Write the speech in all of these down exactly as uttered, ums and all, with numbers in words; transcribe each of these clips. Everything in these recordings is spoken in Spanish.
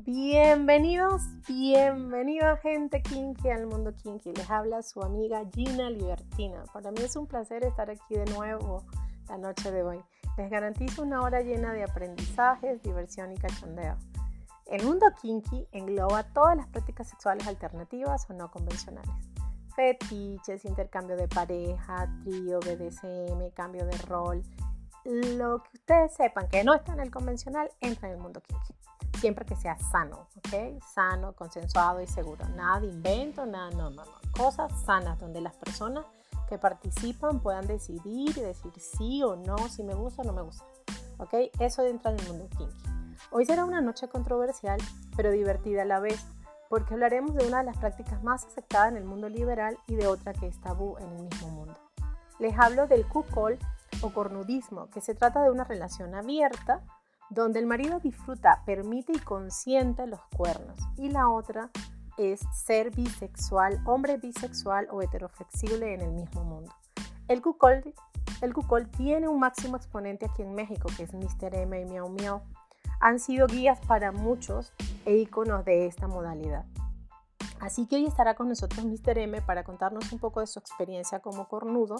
Bienvenidos, bienvenida gente kinky al mundo kinky. Les habla su amiga Gina Libertina. Para mí es un placer estar aquí de nuevo la noche de hoy. Les garantizo una hora llena de aprendizajes, diversión y cachondeo. El mundo kinky engloba todas las prácticas sexuales alternativas o no convencionales. Fetiches, intercambio de pareja, trío, B D S M, cambio de rol. Lo que ustedes sepan que no está en el convencional entra en el mundo kinky. Siempre que sea sano, ¿ok? Sano, consensuado y seguro. Nada de invento, nada, no, no, no. Cosas sanas donde las personas que participan puedan decidir y decir sí o no, si me gusta o no me gusta, ¿ok? Eso entra en el mundo kinky. Hoy será una noche controversial, pero divertida a la vez, porque hablaremos de una de las prácticas más aceptadas en el mundo liberal y de otra que es tabú en el mismo mundo. Les hablo del cuckold o cornudismo, que se trata de una relación abierta donde el marido disfruta, permite y consiente los cuernos, y la otra es ser bisexual, hombre bisexual o heteroflexible en el mismo mundo. El cuckold, el cuckold tiene un máximo exponente aquí en México, que es míster M y Miau Miau. Han sido guías para muchos e íconos de esta modalidad. Así que hoy estará con nosotros míster M para contarnos un poco de su experiencia como cornudo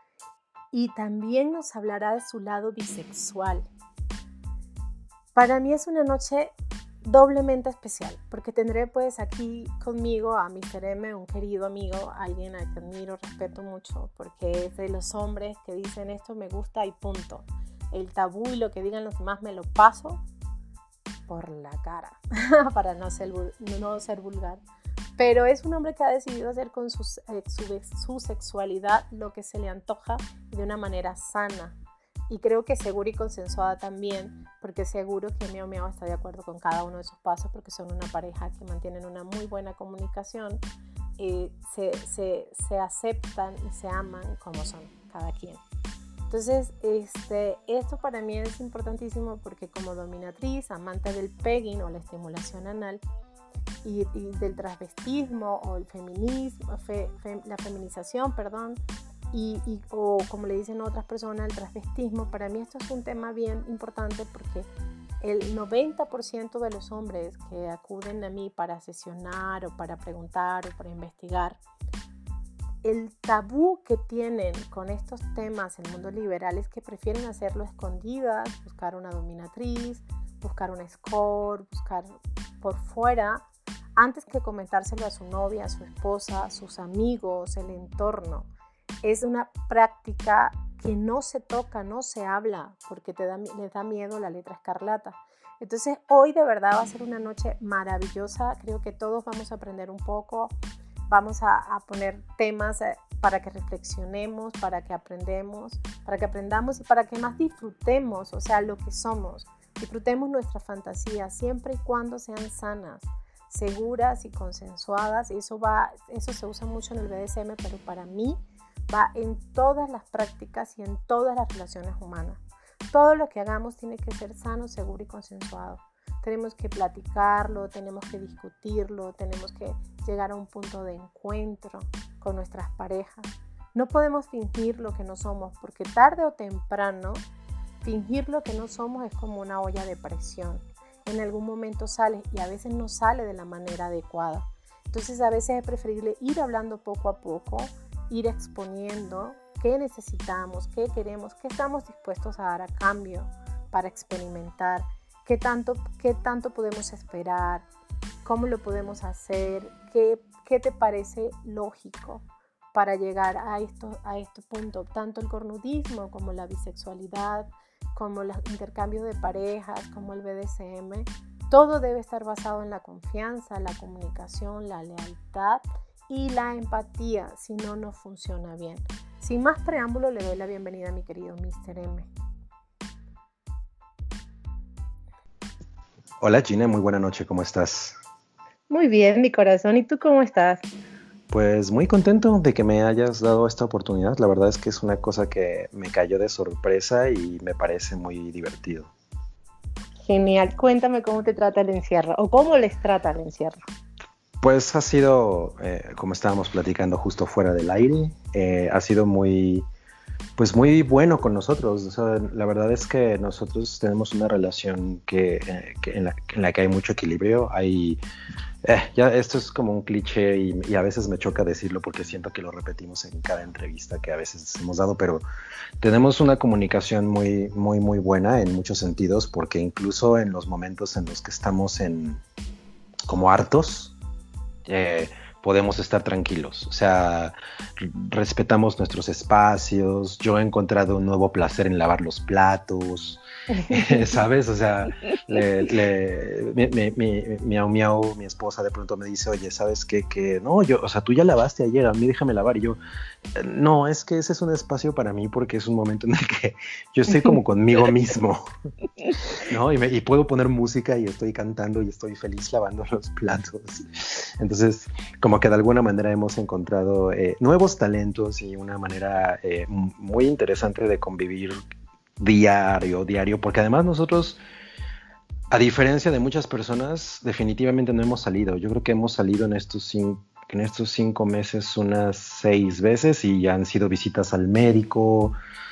y también nos hablará de su lado bisexual. Para mí es una noche doblemente especial porque tendré pues aquí conmigo a míster M, un querido amigo, alguien a quien admiro, respeto mucho porque es de los hombres que dicen esto me gusta y punto. El tabú y lo que digan los demás me lo paso por la cara para no ser, no ser vulgar. Pero es un hombre que ha decidido hacer con su, eh, su, su sexualidad lo que se le antoja de una manera sana. Y creo que segura y consensuada también, porque seguro que Miau Miau está de acuerdo con cada uno de sus pasos, porque son una pareja que mantienen una muy buena comunicación, eh, se, se, se aceptan y se aman como son cada quien. Entonces, este, esto para mí es importantísimo porque como dominatriz, amante del pegging o la estimulación anal y, y del transvestismo o el feminismo, fe, fe, la feminización, perdón, Y, y, o como le dicen otras personas, el transvestismo, para mí esto es un tema bien importante porque el noventa por ciento de los hombres que acuden a mí para sesionar o para preguntar o para investigar, el tabú que tienen con estos temas en el mundo liberal es que prefieren hacerlo escondidas, buscar una dominatriz, buscar un escort, buscar por fuera, antes que comentárselo a su novia, a su esposa, a sus amigos, el entorno. Es una práctica que no se toca, no se habla, porque te da, les da miedo la letra escarlata. Entonces, hoy de verdad va a ser una noche maravillosa. Creo que todos vamos a aprender un poco. Vamos a, a poner temas para que reflexionemos, para que aprendemos, para que aprendamos y para que más disfrutemos, o sea, lo que somos. Disfrutemos nuestra fantasía, siempre y cuando sean sanas, seguras y consensuadas. Y eso, va, eso se usa mucho en el B D S M, pero para mí va en todas las prácticas y en todas las relaciones humanas. Todo lo que hagamos tiene que ser sano, seguro y consensuado. Tenemos que platicarlo, tenemos que discutirlo, tenemos que llegar a un punto de encuentro con nuestras parejas. No podemos fingir lo que no somos, porque tarde o temprano, fingir lo que no somos es como una olla de presión. En algún momento sale y a veces no sale de la manera adecuada. Entonces a veces es preferible ir hablando poco a poco, ir exponiendo qué necesitamos, qué queremos, qué estamos dispuestos a dar a cambio para experimentar, qué tanto, qué tanto podemos esperar, cómo lo podemos hacer, qué, qué te parece lógico para llegar a, esto, a este punto. Tanto el cornudismo como la bisexualidad, como los intercambios de parejas, como el B D S M, todo debe estar basado en la confianza, la comunicación, la lealtad y la empatía, si no, no funciona bien. Sin más preámbulo, le doy la bienvenida a mi querido míster M. Hola Gina, muy buena noche, ¿cómo estás? Muy bien, mi corazón, ¿y tú cómo estás? Pues muy contento de que me hayas dado esta oportunidad. La verdad es que es una cosa que me cayó de sorpresa y me parece muy divertido. Genial, cuéntame cómo te trata el encierro o cómo les trata el encierro. Pues ha sido, eh, como estábamos platicando justo fuera del aire, eh, ha sido muy pues muy bueno con nosotros. O sea, la verdad es que nosotros tenemos una relación que, eh, que en, la, en la que hay mucho equilibrio. Hay, eh, ya esto es como un cliché y, y a veces me choca decirlo porque siento que lo repetimos en cada entrevista que a veces hemos dado, pero tenemos una comunicación muy, muy, muy buena en muchos sentidos, porque incluso en los momentos en los que estamos en como hartos, eh, podemos estar tranquilos. O sea, respetamos nuestros espacios. Yo he encontrado un nuevo placer en lavar los platos, ¿sabes? O sea, le, le, mi, mi, mi, miau miau, mi esposa de pronto me dice, oye, ¿sabes qué? Que no, yo, o sea, tú ya lavaste ayer, a mí déjame lavar. Y yo, no, es que ese es un espacio para mí porque es un momento en el que yo estoy como conmigo mismo, ¿no? Y, me, y puedo poner música y estoy cantando y estoy feliz lavando los platos. Entonces, como que de alguna manera hemos encontrado eh, nuevos talentos y una manera eh, muy interesante de convivir diario, diario, porque además nosotros, a diferencia de muchas personas, definitivamente no hemos salido. Yo creo que hemos salido en estos cinco, en estos cinco meses unas seis veces y ya han sido visitas al médico,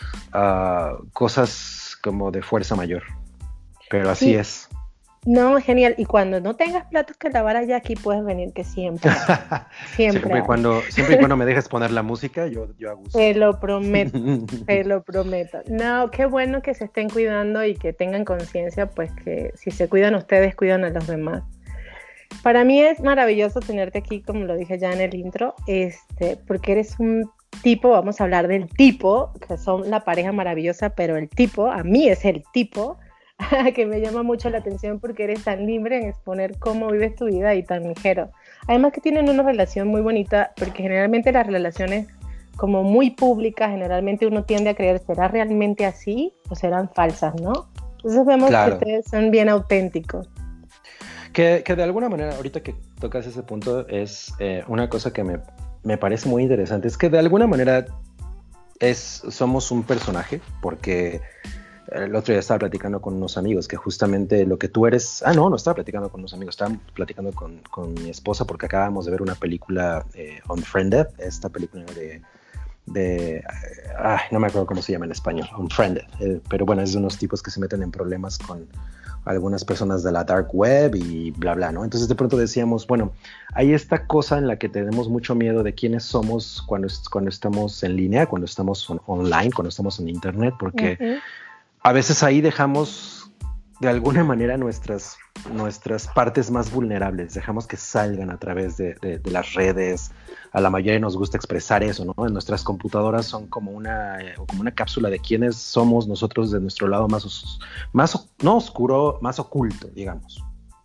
uh, cosas como de fuerza mayor, pero así Sí. es. No, genial. Y cuando no tengas platos que lavar allá, aquí puedes venir, que siempre, siempre. Siempre y cuando, siempre y cuando me dejes poner la música, yo, yo hago gusto. Te lo prometo, te lo prometo. No, qué bueno que se estén cuidando y que tengan conciencia, pues que si se cuidan ustedes, cuidan a los demás. Para mí es maravilloso tenerte aquí, como lo dije ya en el intro, este, porque eres un tipo, vamos a hablar del tipo, que son la pareja maravillosa, pero el tipo, a mí es el tipo, que me llama mucho la atención porque eres tan libre en exponer cómo vives tu vida y tan ligero. Además que tienen una relación muy bonita, porque generalmente las relaciones como muy públicas, generalmente uno tiende a creer, ¿será realmente así o serán falsas, no? Entonces vemos Claro. que ustedes son bien auténticos. Que, que de alguna manera, ahorita que tocas ese punto, es eh, una cosa que me, me parece muy interesante, es que de alguna manera es, somos un personaje, porque el otro día estaba platicando con unos amigos que justamente lo que tú eres... Ah, no, no estaba platicando con unos amigos, estaba platicando con, con mi esposa porque acabamos de ver una película eh, Unfriended, esta película de... de ah, no me acuerdo cómo se llama en español, Unfriended, eh, pero bueno, es de unos tipos que se meten en problemas con algunas personas de la dark web y bla, bla, ¿no? Entonces de pronto decíamos, bueno, hay esta cosa en la que tenemos mucho miedo de quiénes somos cuando, cuando estamos en línea, cuando estamos on, online, cuando estamos en internet, porque... Uh-huh. A veces ahí dejamos de alguna manera nuestras, nuestras partes más vulnerables, dejamos que salgan a través de, de, de las redes. A la mayoría nos gusta expresar eso, ¿no? En nuestras computadoras son como una, como una cápsula de quiénes somos nosotros de nuestro lado más, más no oscuro, más oculto, digamos.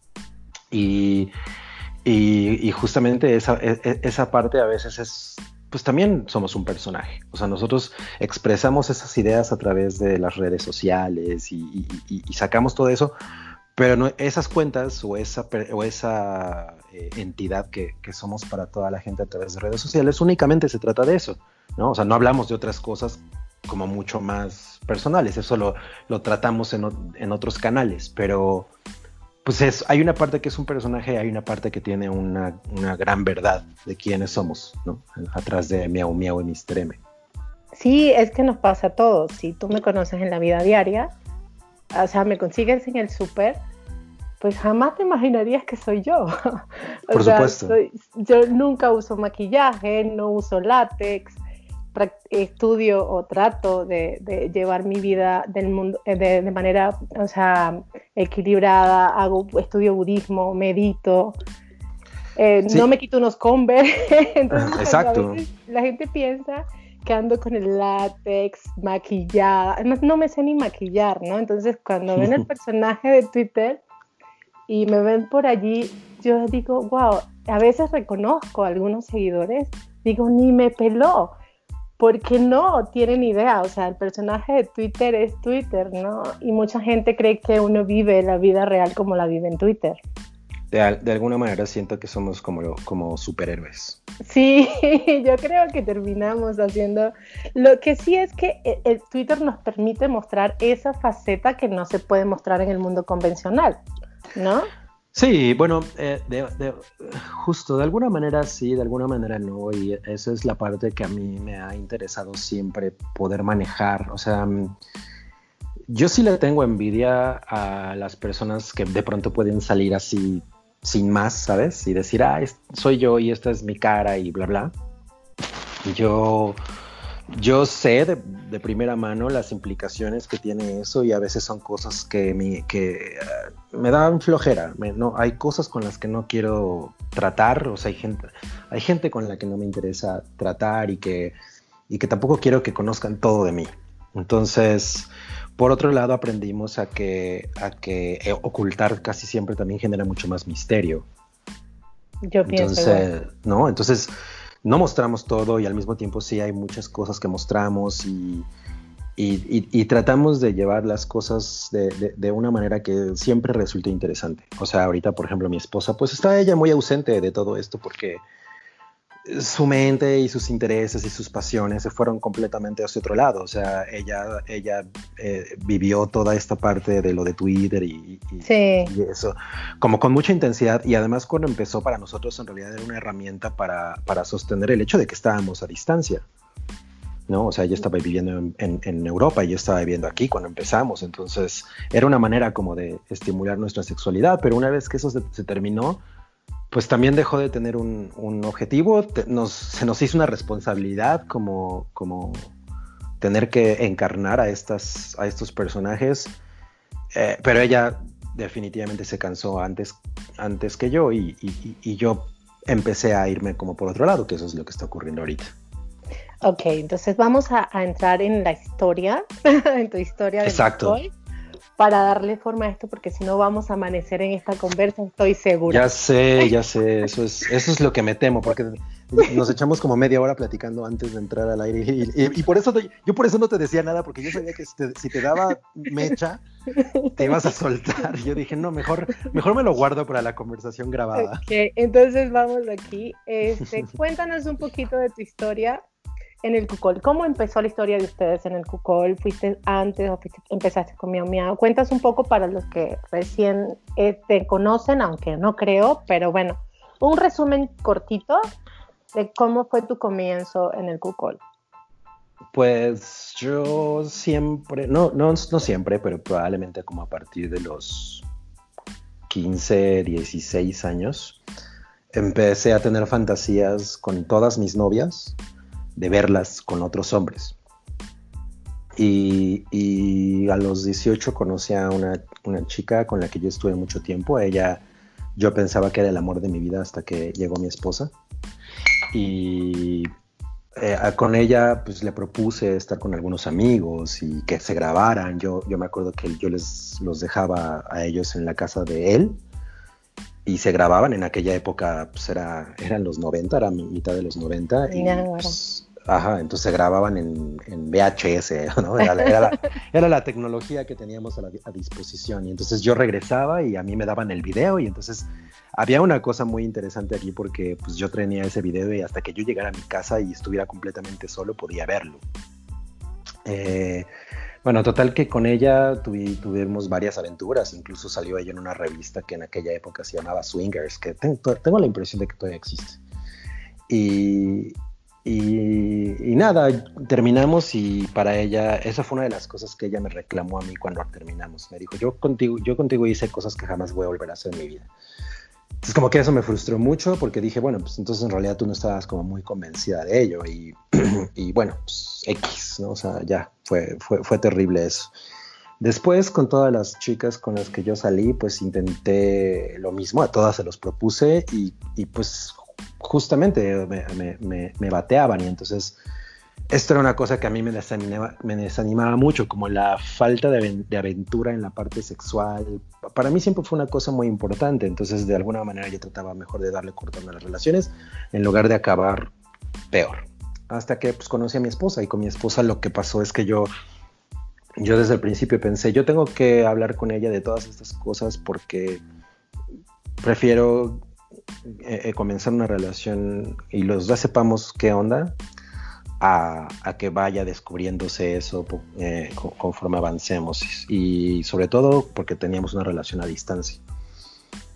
Y, y, y justamente esa, esa parte a veces es... pues también somos un personaje. O sea, nosotros expresamos esas ideas a través de las redes sociales y, y, y, y sacamos todo eso, pero no, esas cuentas o esa, o esa eh, entidad que, que somos para toda la gente a través de redes sociales, únicamente se trata de eso, ¿no? O sea, no hablamos de otras cosas como mucho más personales, eso lo, lo tratamos en, en otros canales, pero... pues es, hay una parte que es un personaje, hay una parte que tiene una, una gran verdad de quiénes somos, ¿no? Atrás de Miau Miau y míster M. Sí, es que nos pasa a todos. Si tú me conoces en la vida diaria, o sea, me consigues en el súper, pues jamás te imaginarías que soy yo. o Por sea, supuesto. Soy, yo nunca uso maquillaje, no uso látex, estudio o trato de, de llevar mi vida del mundo de, de manera, o sea, equilibrada, hago, estudio budismo, medito, eh, sí. No me quito unos Converse. Entonces, exacto. A veces la gente piensa que ando con el látex, maquillada, además no me sé ni maquillar, ¿no? Entonces cuando ven el personaje de Twitter y me ven por allí, yo digo, wow, a veces reconozco a algunos seguidores, digo, ni me peló, porque no tienen idea, o sea, el personaje de Twitter es Twitter, ¿no? Y mucha gente cree que uno vive la vida real como la vive en Twitter. De, de alguna manera siento que somos como, como superhéroes. Sí, yo creo que terminamos haciendo... Lo que sí es que el, el Twitter nos permite mostrar esa faceta que no se puede mostrar en el mundo convencional, ¿no? Sí, bueno, eh, de, de- justo, de alguna manera sí, de alguna manera no, y esa es la parte que a mí me ha interesado siempre poder manejar. O sea, mm, yo sí le tengo envidia a las personas que de pronto pueden salir así sin más, ¿sabes? Y decir, ah, es- soy yo y esta es mi cara y bla, bla. Yo, yo sé de, de primera mano las implicaciones que tiene eso y a veces son cosas que me, que, eh, me dan flojera. Me- no, hay cosas con las que no quiero tratar, o sea, hay gente, hay gente con la que no me interesa tratar y que, y que tampoco quiero que conozcan todo de mí. Entonces, por otro lado, aprendimos a que, a que eh, ocultar casi siempre también genera mucho más misterio. Yo pienso igual. Entonces, ¿no? Entonces, no mostramos todo y al mismo tiempo sí hay muchas cosas que mostramos y, y, y, y tratamos de llevar las cosas de, de, de, una manera que siempre resulte interesante. O sea, ahorita, por ejemplo, mi esposa, pues está ella muy ausente de todo esto porque su mente y sus intereses y sus pasiones se fueron completamente hacia otro lado. O sea, ella, ella eh, vivió toda esta parte de lo de Twitter y, y, Sí, y, eso como con mucha intensidad. Y además cuando empezó para nosotros en realidad era una herramienta para, para sostener el hecho de que estábamos a distancia, ¿no? O sea, ella estaba viviendo en, en, en Europa y yo estaba viviendo aquí cuando empezamos. Entonces era una manera como de estimular nuestra sexualidad. Pero una vez que eso se, se terminó, pues también dejó de tener un, un objetivo, te, nos, se nos hizo una responsabilidad como, como tener que encarnar a, estas, a estos personajes, eh, pero ella definitivamente se cansó antes, antes que yo y, y, y yo empecé a irme como por otro lado, que eso es lo que está ocurriendo ahorita. ok, entonces vamos a, a entrar en la historia, en tu historia del Exacto. Bitcoin, para darle forma a esto, porque si no vamos a amanecer en esta conversa, estoy segura. Ya sé, ya sé, eso es, eso es lo que me temo, porque nos echamos como media hora platicando antes de entrar al aire y, y, y por eso te, yo por eso no te decía nada, porque yo sabía que si te, si te daba mecha, te ibas a soltar. Yo dije, no, mejor, mejor me lo guardo para la conversación grabada. Ok, entonces vamos aquí. Este, cuéntanos un poquito de tu historia en el Cucol. ¿Cómo empezó la historia de ustedes en el Cucol? ¿Fuiste antes o fuiste, empezaste con Miau Miau? Cuentas un poco para los que recién eh, te conocen, aunque no creo, pero bueno, un resumen cortito de cómo fue tu comienzo en el Cucol. Pues yo siempre, no, no, no siempre, pero probablemente como a partir de los quince, dieciséis años, empecé a tener fantasías con todas mis novias de verlas con otros hombres. Y, y a los dieciocho conocí a una, una chica con la que yo estuve mucho tiempo. Ella, yo pensaba que era el amor de mi vida hasta que llegó mi esposa. Y eh, con ella pues le propuse estar con algunos amigos y que se grabaran. Yo, yo me acuerdo que yo les los dejaba a ellos en la casa de él y se grababan. En aquella época pues era, eran los noventa, era mitad de los noventa y pues, ajá, entonces se grababan en, en V H S, ¿no? Era, era, la, era la tecnología que teníamos a, la, a disposición y entonces yo regresaba y a mí me daban el video y entonces había una cosa muy interesante aquí porque pues yo tenía ese video y hasta que yo llegara a mi casa y estuviera completamente solo podía verlo. Eh, bueno, total que con ella tuvi, tuvimos varias aventuras, incluso salió ella en una revista que en aquella época se llamaba Swingers, que tengo, tengo la impresión de que todavía existe. Y, y, y nada, terminamos y para ella, esa fue una de las cosas que ella me reclamó a mí cuando terminamos. Me dijo, yo contigo, yo contigo hice cosas que jamás voy a volver a hacer en mi vida. Entonces como que eso me frustró mucho porque dije, bueno, pues entonces en realidad tú no estabas como muy convencida de ello y, y bueno, pues X, ¿no? O sea, ya, fue, fue, fue terrible eso. Después con todas las chicas con las que yo salí, pues intenté lo mismo, a todas se los propuse y, y pues justamente me, me, me, me bateaban y entonces esto era una cosa que a mí me desanimaba, me desanimaba mucho, como la falta de, de aventura en la parte sexual. Para mí siempre fue una cosa muy importante, entonces de alguna manera yo trataba mejor de darle cortón a las relaciones en lugar de acabar peor. Hasta que pues conocí a mi esposa y con mi esposa lo que pasó es que yo, yo desde el principio pensé, yo tengo que hablar con ella de todas estas cosas porque prefiero eh, comenzar una relación y los dos sepamos qué onda. A, a que vaya descubriéndose eso eh, conforme avancemos y sobre todo porque teníamos una relación a distancia.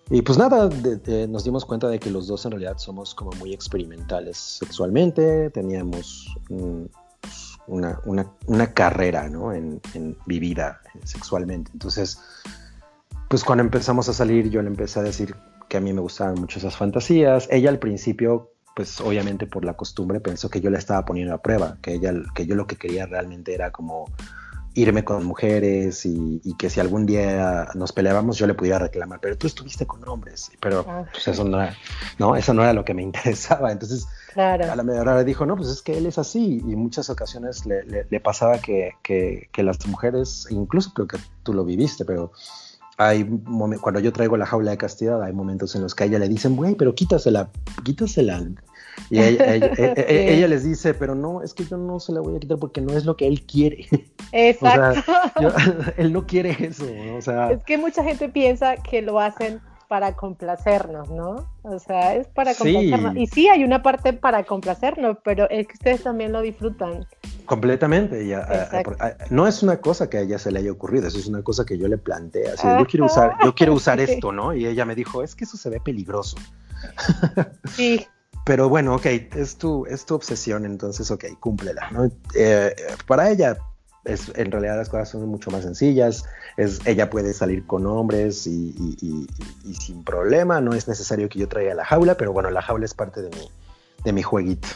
Y pues nada, de, de, nos dimos cuenta de que los dos en realidad somos como muy experimentales sexualmente, teníamos un, una, una, una carrera, ¿no? en, en vivida sexualmente. Entonces, pues cuando empezamos a salir yo le empecé a decir que a mí me gustaban mucho esas fantasías. Ella al principio, pues obviamente por la costumbre, pensó que yo la estaba poniendo a prueba, que, ella, que yo lo que quería realmente era como irme con mujeres y, y que si algún día nos peleábamos yo le pudiera reclamar, pero tú estuviste con hombres, pero ah, pues eso no era, no, eso no era lo que me interesaba. Entonces claro. A la media hora dijo, no, pues es que él es así, y muchas ocasiones le, le, le pasaba que, que, que las mujeres, incluso creo que tú lo viviste, pero hay momen- cuando yo traigo la jaula de castidad, hay momentos en los que a ella le dicen, güey, pero quítasela, quítasela. Y ella, ella, ella, sí. ella les dice, pero no, es que yo no se la voy a quitar porque no es lo que él quiere. Exacto. O sea, yo, él no quiere eso, ¿no? O sea, es que mucha gente piensa que lo hacen para complacernos, ¿no? O sea, es para sí. complacernos. Y sí, hay una parte para complacernos, pero es que ustedes también lo disfrutan. Completamente. Y a, a, a, no es una cosa que a ella se le haya ocurrido, eso es una cosa que yo le planteé. Así, yo quiero usar, yo quiero usar esto, ¿no? Y ella me dijo, es que eso se ve peligroso. Sí. Pero bueno, ok, es tu, es tu obsesión, entonces, ok, cúmplela, ¿no? Eh, para ella, es, en realidad las cosas son mucho más sencillas, es, ella puede salir con hombres y, y, y, y sin problema, no es necesario que yo traiga la jaula, pero bueno, la jaula es parte de mi, de mi jueguito.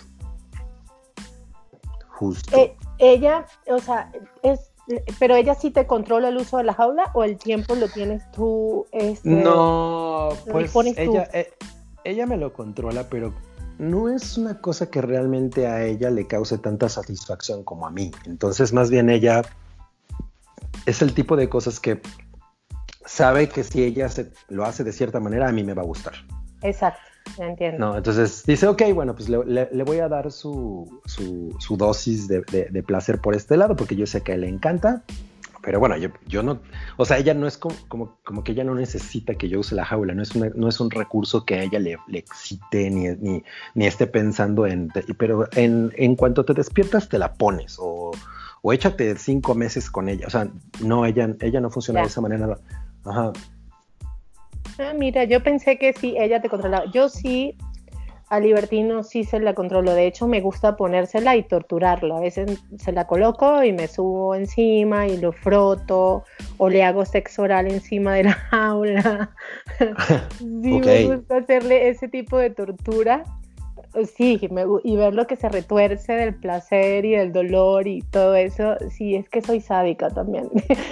Justo. Eh, ella, o sea, es... Pero ella sí te controla el uso de la jaula o el tiempo lo tienes tú. Este, no, pues ella, tú? Eh, ella me lo controla, pero no es una cosa que realmente a ella le cause tanta satisfacción como a mí. Entonces, más bien ella es el tipo de cosas que sabe que si ella se, lo hace de cierta manera, a mí me va a gustar. Exacto, entiendo. No, entonces dice, ok, bueno, pues le, le, le voy a dar su, su, su dosis de, de, de placer por este lado, porque yo sé que a él le encanta. Pero bueno, yo, yo no, o sea, ella no es como, como, como que ella no necesita que yo use la jaula, no es, una, no es un recurso que a ella le, le excite ni, ni, ni esté pensando en, pero en, en cuanto te despiertas te la pones o, o échate cinco meses con ella, o sea, no, ella, ella no funciona yeah. de esa manera. Ajá. Ah, mira, yo pensé que sí, ella te controlaba, yo sí. A Libertino sí se la controlo, de hecho me gusta ponérsela y torturarlo, a veces se la coloco y me subo encima y lo froto o le hago sexo oral encima de la jaula. Sí, okay. Me gusta hacerle ese tipo de tortura, sí, me, y ver lo que se retuerce del placer y del dolor y todo eso, sí, es que soy sádica también.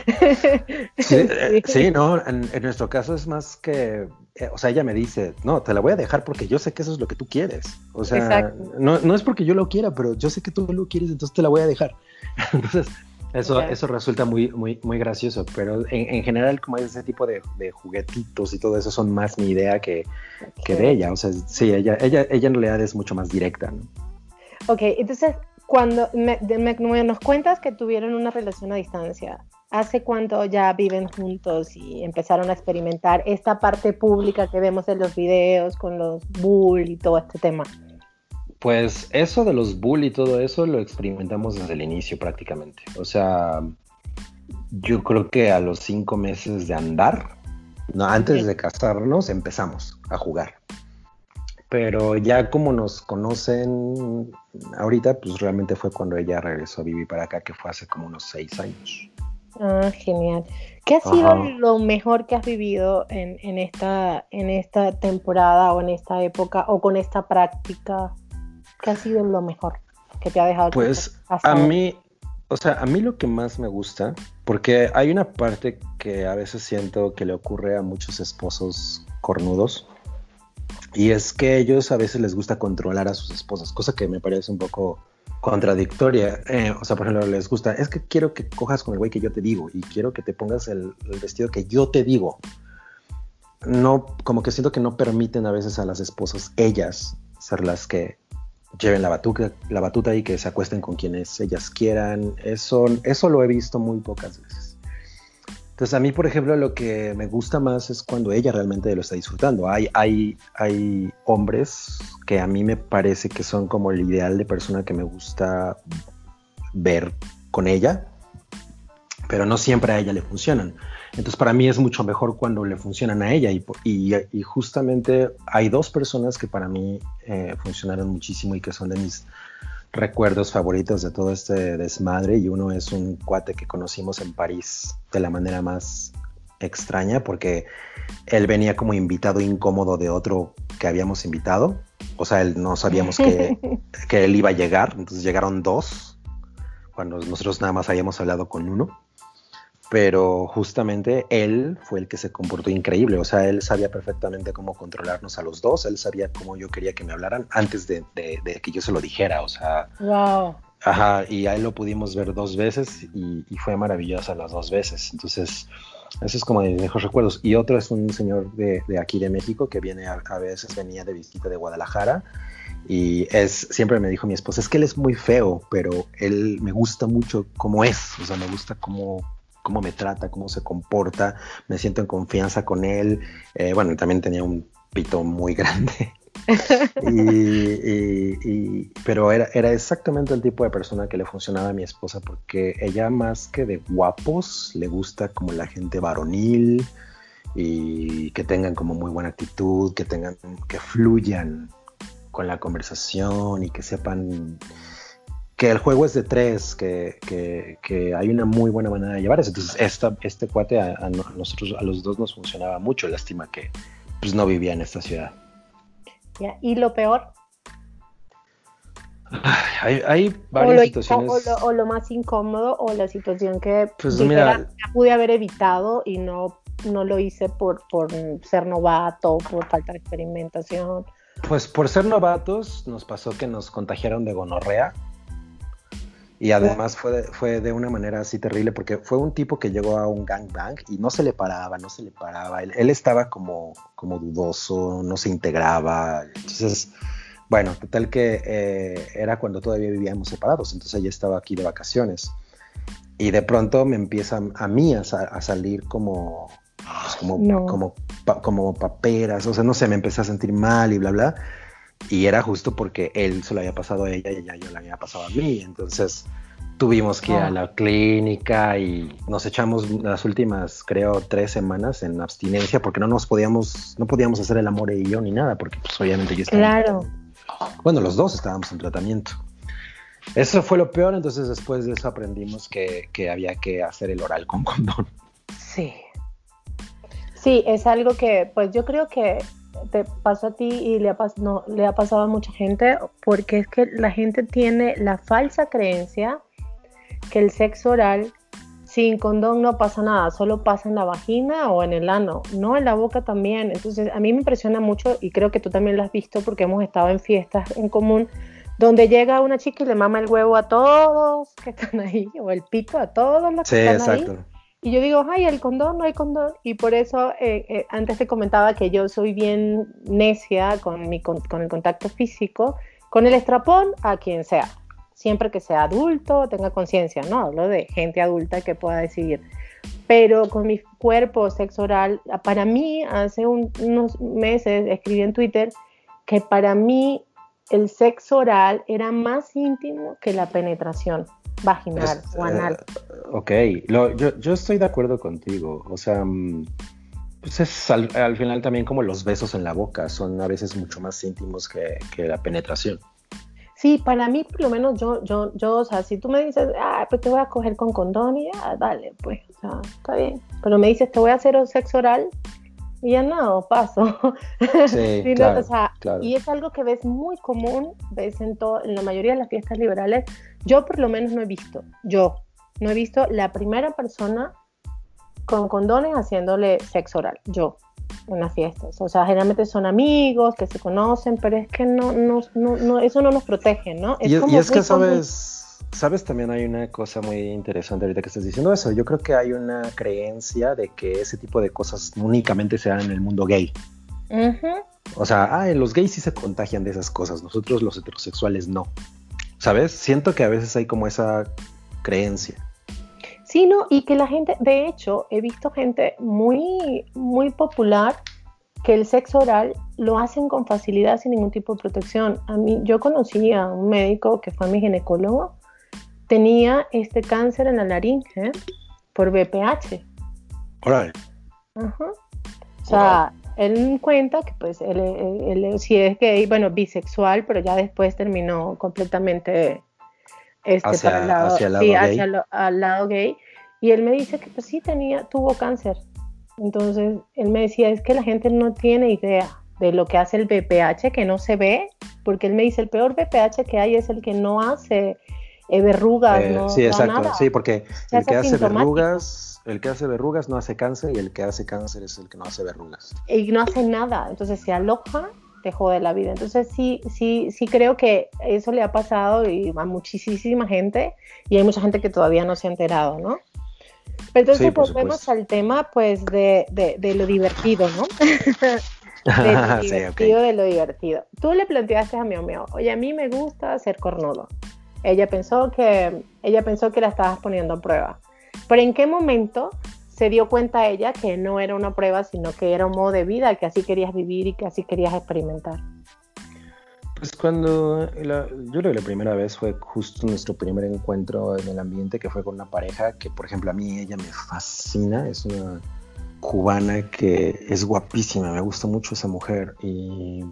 Sí, sí. sí no, en, en nuestro caso es más que... O sea, ella me dice, no, te la voy a dejar porque yo sé que eso es lo que tú quieres. O sea, no, no es porque yo lo quiera, pero yo sé que tú lo quieres, entonces te la voy a dejar. Entonces, eso, okay. eso resulta muy, muy, muy gracioso. Pero en, en general, como es ese tipo de, de juguetitos y todo eso, son más mi idea que, okay. que de ella. O sea, sí, ella, ella, ella en realidad es mucho más directa, ¿no? Ok, entonces, cuando me, me, nos cuentas que tuvieron una relación a distancia, ¿hace cuánto ya viven juntos y empezaron a experimentar esta parte pública que vemos en los videos con los bull y todo este tema? Pues eso de los bull y todo eso lo experimentamos desde el inicio prácticamente. O sea, yo creo que a los cinco meses de andar, no, antes sí. de casarnos, empezamos a jugar. Pero ya como nos conocen ahorita, pues realmente fue cuando ella regresó a vivir para acá, que fue hace como unos seis años. Ah, genial. ¿Qué ha sido Ajá. lo mejor que has vivido en, en, esta, en esta temporada o en esta época o con esta práctica? ¿Qué ha sido lo mejor que te ha dejado? Pues a mí, o sea, a mí lo que más me gusta, porque hay una parte que a veces siento que le ocurre a muchos esposos cornudos, y es que ellos a veces les gusta controlar a sus esposas, cosa que me parece un poco contradictoria. Eh, o sea, por ejemplo, les gusta, es que quiero que cojas con el güey que yo te digo y quiero que te pongas el, el vestido que yo te digo. No, como que siento que no permiten a veces a las esposas ellas ser las que lleven la batuta, la batuta y que se acuesten con quienes ellas quieran. Eso, eso lo he visto muy pocas veces. Entonces a mí, por ejemplo, lo que me gusta más es cuando ella realmente lo está disfrutando. Hay, hay, hay hombres que a mí me parece que son como el ideal de persona que me gusta ver con ella, pero no siempre a ella le funcionan. Entonces para mí es mucho mejor cuando le funcionan a ella y, y, y justamente hay dos personas que para mí eh, funcionaron muchísimo y que son de mis recuerdos favoritos de todo este desmadre, y uno es un cuate que conocimos en París de la manera más extraña porque él venía como invitado incómodo de otro que habíamos invitado, o sea, él no sabíamos que, que él iba a llegar, entonces llegaron dos cuando nosotros nada más habíamos hablado con uno, pero justamente él fue el que se comportó increíble, o sea, él sabía perfectamente cómo controlarnos a los dos, él sabía cómo yo quería que me hablaran antes de, de, de que yo se lo dijera, o sea, wow. Ajá, y a él lo pudimos ver dos veces y, y fue maravillosa las dos veces, entonces eso es como de mis mejores recuerdos. Y otro es un señor de, de aquí de México que viene a, a veces, venía de visita de Guadalajara, y es, siempre me dijo mi esposa, es que él es muy feo, pero él me gusta mucho cómo es, o sea, me gusta cómo cómo me trata, cómo se comporta, me siento en confianza con él. Eh, bueno, también tenía un pito muy grande. y, y, y, pero era, era exactamente el tipo de persona que le funcionaba a mi esposa, porque ella más que de guapos, le gusta como la gente varonil y que tengan como muy buena actitud, que tengan, que fluyan con la conversación y que sepan que el juego es de tres, que, que, que hay una muy buena manera de llevar eso. Entonces, esta, este cuate a, a nosotros, a los dos nos funcionaba mucho. Lástima que pues, no vivía en esta ciudad. Yeah. ¿Y lo peor? Hay, hay varias o lo, situaciones. O, o, lo, o lo más incómodo, o la situación que pues, dijera, mira, ya pude haber evitado y no, no lo hice por, por ser novato, por falta de experimentación. Pues por ser novatos, nos pasó que nos contagiaron de gonorrea. Y además fue de, fue de una manera así terrible, porque fue un tipo que llegó a un gangbang y no se le paraba, no se le paraba. Él, él estaba como, como dudoso, no se integraba. Entonces, bueno, total que eh, era cuando todavía vivíamos separados. Entonces ella estaba aquí de vacaciones. Y de pronto me empieza a mí a, a salir como, pues como, no. como, pa, como paperas. O sea, no sé, me empecé a sentir mal y bla, bla. Y era justo porque él se lo había pasado a ella y ella yo le había pasado a mí. Entonces tuvimos que ir a la clínica y nos echamos las últimas, creo, tres semanas en abstinencia porque no nos podíamos, no podíamos hacer el amor y yo ni nada, porque pues obviamente yo estaba... Claro. Bueno, los dos estábamos en tratamiento. Eso fue lo peor, entonces después de eso aprendimos que, que había que hacer el oral con condón. Sí. Sí, es algo que, pues yo creo que te pasó a ti y le ha, pas- no, le ha pasado a mucha gente, porque es que la gente tiene la falsa creencia que el sexo oral sin condón no pasa nada, solo pasa en la vagina o en el ano, no, en la boca también. Entonces a mí me impresiona mucho, y creo que tú también lo has visto porque hemos estado en fiestas en común, donde llega una chica y le mama el huevo a todos que están ahí, o el pito a todos los que sí, están exacto. ahí. Y yo digo, ay, el condón, no hay condón. Y por eso eh, eh, antes te comentaba que yo soy bien necia con, mi, con, con el contacto físico, con el estrapón a quien sea. Siempre que sea adulto, tenga conciencia, ¿no? Hablo de gente adulta que pueda decidir. Pero con mi cuerpo, sexo oral, para mí, hace un, unos meses escribí en Twitter que para mí el sexo oral era más íntimo que la penetración vaginal es, o anal. Uh, ok, Lo, yo, yo estoy de acuerdo contigo. O sea, pues es al, al final también como los besos en la boca, son a veces mucho más íntimos que, que la penetración. Sí, para mí por lo menos yo, yo, yo, o sea, si tú me dices, ah, pues te voy a coger con condón y ya, dale, pues, o sea, está bien. Pero me dices, te voy a hacer un sexo oral y ya no, paso. Sí, sí, claro, no, o sea, claro. Y es algo que ves muy común, ves en, todo, en la mayoría de las fiestas liberales. Yo por lo menos no he visto, yo no he visto la primera persona con condones haciéndole sexo oral, yo. En las fiestas, o sea, generalmente son amigos que se conocen, pero es que no, no, no, no eso no nos protege, ¿no? Es y, como y es que común. sabes, sabes también hay una cosa muy interesante ahorita que estás diciendo eso. Yo creo que hay una creencia de que ese tipo de cosas únicamente se dan en el mundo gay. Uh-huh. O sea, ah, los gays sí se contagian de esas cosas, nosotros los heterosexuales no. ¿Sabes? Siento que a veces hay como esa creencia. Sí, no, y que la gente, de hecho, he visto gente muy, muy popular que el sexo oral lo hacen con facilidad sin ningún tipo de protección. A mí, yo conocí a un médico que fue mi ginecólogo, tenía este cáncer en la laringe por B P H Órale. Ajá. O sea, wow. Él cuenta que pues él, él, él sí es gay, bueno, bisexual, pero ya después terminó completamente este, hacia, para el lado, hacia el lado sí, gay. hacia lo, al lado gay. Y él me dice que pues sí tenía, tuvo cáncer. Entonces, él me decía, es que la gente no tiene idea de lo que hace el B P H, que no se ve, porque él me dice, el peor B P H que hay es el que no hace eh, verrugas, Eh, no sí, da exacto, nada. sí, porque Se el hace que hace asintomático. verrugas, el que hace verrugas no hace cáncer y el que hace cáncer es el que no hace verrugas. Y no hace nada, entonces se aloja, te jode la vida. Entonces sí, sí, sí creo que eso le ha pasado y a muchísima gente, y hay mucha gente que todavía no se ha enterado, ¿no? Pero entonces Sí, por volvemos supuesto. al tema, pues, de, de, de lo divertido, ¿no? de lo Sí, divertido, okay. de lo divertido. Tú le planteaste a mi amigo, oye, a mí me gusta ser cornudo. Ella pensó que, ella pensó que la estabas poniendo a prueba. Pero ¿en qué momento se dio cuenta ella que no era una prueba, sino que era un modo de vida, que así querías vivir y que así querías experimentar? Pues cuando, la, yo creo que la primera vez fue justo nuestro primer encuentro en el ambiente, que fue con una pareja que, por ejemplo, a mí ella me fascina, es una cubana que es guapísima, me gusta mucho esa mujer y,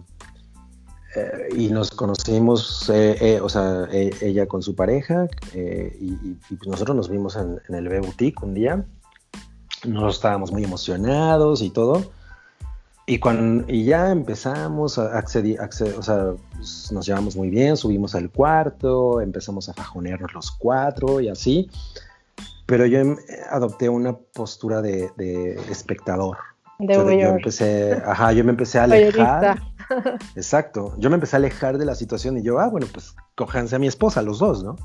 eh, y nos conocimos, eh, eh, o sea, eh, ella con su pareja eh, y, y, y pues nosotros nos vimos en, en el B Boutique un día, nos estábamos muy emocionados y todo. Y, cuando, y ya empezamos a acceder, acceder, o sea, pues nos llevamos muy bien, subimos al cuarto, empezamos a fajonearnos los cuatro y así, pero yo em, adopté una postura de, de espectador. De Yo, yo voyeur. empecé, ajá, yo me empecé a alejar, exacto, yo me empecé a alejar de la situación y yo, ah, bueno, pues cójanse a mi esposa, los dos, ¿no?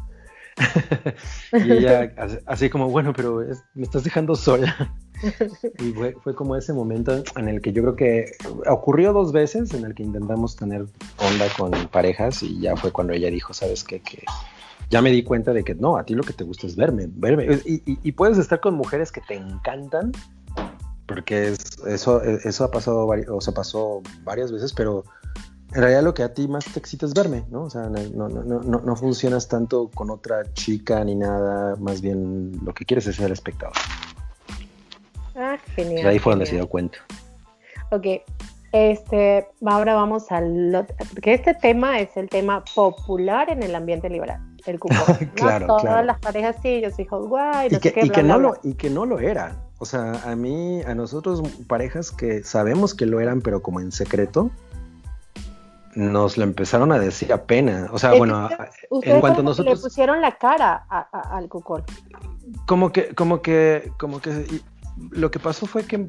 Y ella así como, bueno, pero es, me estás dejando sola. Y fue, fue como ese momento en el que yo creo que ocurrió dos veces en el que intentamos tener onda con parejas y ya fue cuando ella dijo, ¿sabes qué? Que ya me di cuenta de que no, a ti lo que te gusta es verme, verme. Y, y, y puedes estar con mujeres que te encantan, porque es, eso, eso ha pasado, o sea, pasó varias veces, pero en realidad lo que a ti más te excita es verme, ¿no? O sea, no, no, no, no, no funcionas tanto con otra chica ni nada, más bien lo que quieres es ser el espectador. Ah, genial. Pues ahí fue genial. donde se dio cuenta. Ok, este, ahora vamos al... Porque este tema es el tema popular en el ambiente liberal, el cupón. Claro, ¿no? Todas claro. las parejas, sí, yo soy hot guay, no y, que, sé qué, y, bla, que bla, no bla. Lo, y que no lo era. O sea, a mí, a nosotros, parejas que sabemos que lo eran, pero como en secreto, nos lo empezaron a decir apenas. O sea, es bueno, que a, ustedes en cuanto como nosotros... que le pusieron la cara a, a, al cucón. Como que, como que, como que, y, lo que pasó fue que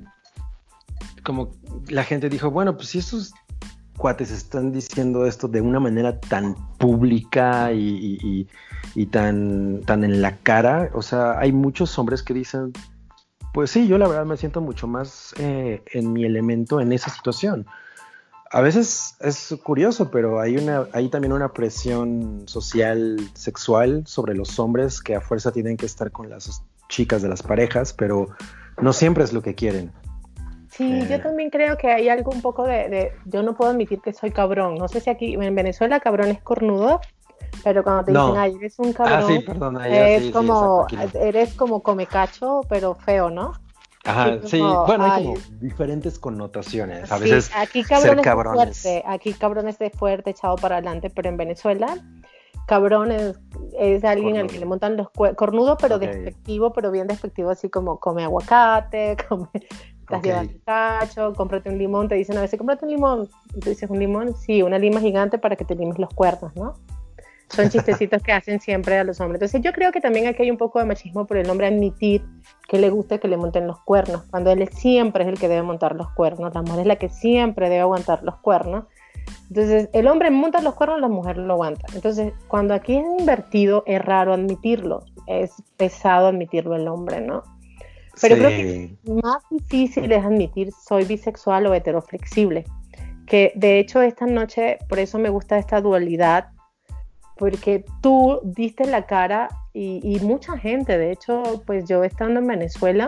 como la gente dijo, bueno, pues si estos cuates están diciendo esto de una manera tan pública y, y, y, y tan, tan en la cara, o sea, hay muchos hombres que dicen, pues sí, yo la verdad me siento mucho más eh, en mi elemento en esa situación. A veces es curioso, pero hay, una, hay también una presión social, sexual sobre los hombres que a fuerza tienen que estar con las chicas de las parejas, pero no siempre es lo que quieren. Sí, eh... yo también creo que hay algo un poco de, de... Yo no puedo admitir que soy cabrón. No sé si aquí en Venezuela cabrón es cornudo, pero cuando te no. dicen, ay, eres un cabrón, ah, sí, perdón, allá, es sí, como, sí, exacto, eres como come cacho, pero feo, ¿no? Ajá, como, sí, bueno, hay ay, como diferentes connotaciones. A sí, veces aquí cabrón ser es cabrones. fuerte, aquí cabrón es de fuerte, echado para adelante, pero en Venezuela, cabrón es, es alguien cornudo. Al que le montan los cuernos, cornudo, pero okay. despectivo, pero bien despectivo, así como come aguacate, come, estás okay. llevando cacho, cómprate un limón, te dicen a veces, cómprate un limón, y tú dices, ¿un limón? Sí, una lima gigante para que te limes los cuernos, ¿no? Son chistecitos que hacen siempre a los hombres. Entonces yo creo que también aquí hay un poco de machismo por el hombre admitir que le gusta que le monten los cuernos, cuando él siempre es el que debe montar los cuernos, la mujer es la que siempre debe aguantar los cuernos. Entonces el hombre monta los cuernos, la mujer lo aguanta. Entonces cuando aquí es invertido es raro admitirlo, es pesado admitirlo el hombre, ¿no? Pero sí. Creo que más difícil es admitir soy bisexual o heteroflexible, que de hecho esta noche, por eso me gusta esta dualidad, porque tú diste la cara y, y mucha gente, de hecho, pues yo estando en Venezuela,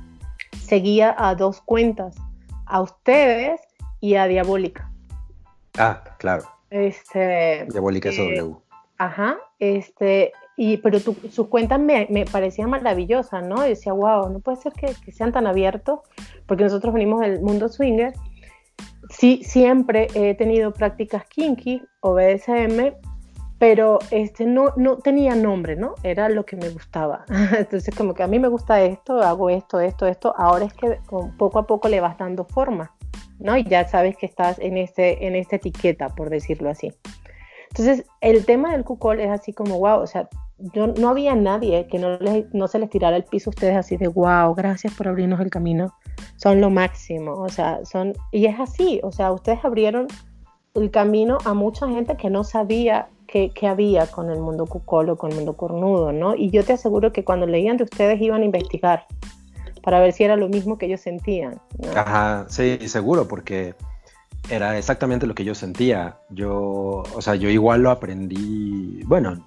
seguía a dos cuentas, a ustedes y a Diabólica. Ah, claro. Este, Diabólica eh, S W. Ajá, este, y, pero tu, sus cuentas me, me parecían maravillosas, ¿no? Y decía, wow, no puede ser que, que sean tan abiertos, porque nosotros venimos del mundo swinger. Sí, siempre he tenido prácticas kinky o B D S M, pero este, no, no tenía nombre, ¿no? Era lo que me gustaba. Entonces, como que a mí me gusta esto, hago esto, esto, esto. Ahora es que con, poco a poco le vas dando forma, ¿no? Y ya sabes que estás en, este, en esta etiqueta, por decirlo así. Entonces, el tema del cuckold es así como, wow, o sea, yo, no había nadie que no, les, no se les tirara el piso a ustedes así de, wow, gracias por abrirnos el camino, son lo máximo, o sea, son, y es así, o sea, ustedes abrieron el camino a mucha gente que no sabía qué, qué había con el mundo cuckold o con el mundo cornudo, ¿no? Y yo te aseguro que cuando leían de ustedes iban a investigar para ver si era lo mismo que ellos sentían, ¿no? Ajá, sí, seguro, porque era exactamente lo que yo sentía. Yo, o sea, yo igual lo aprendí, bueno,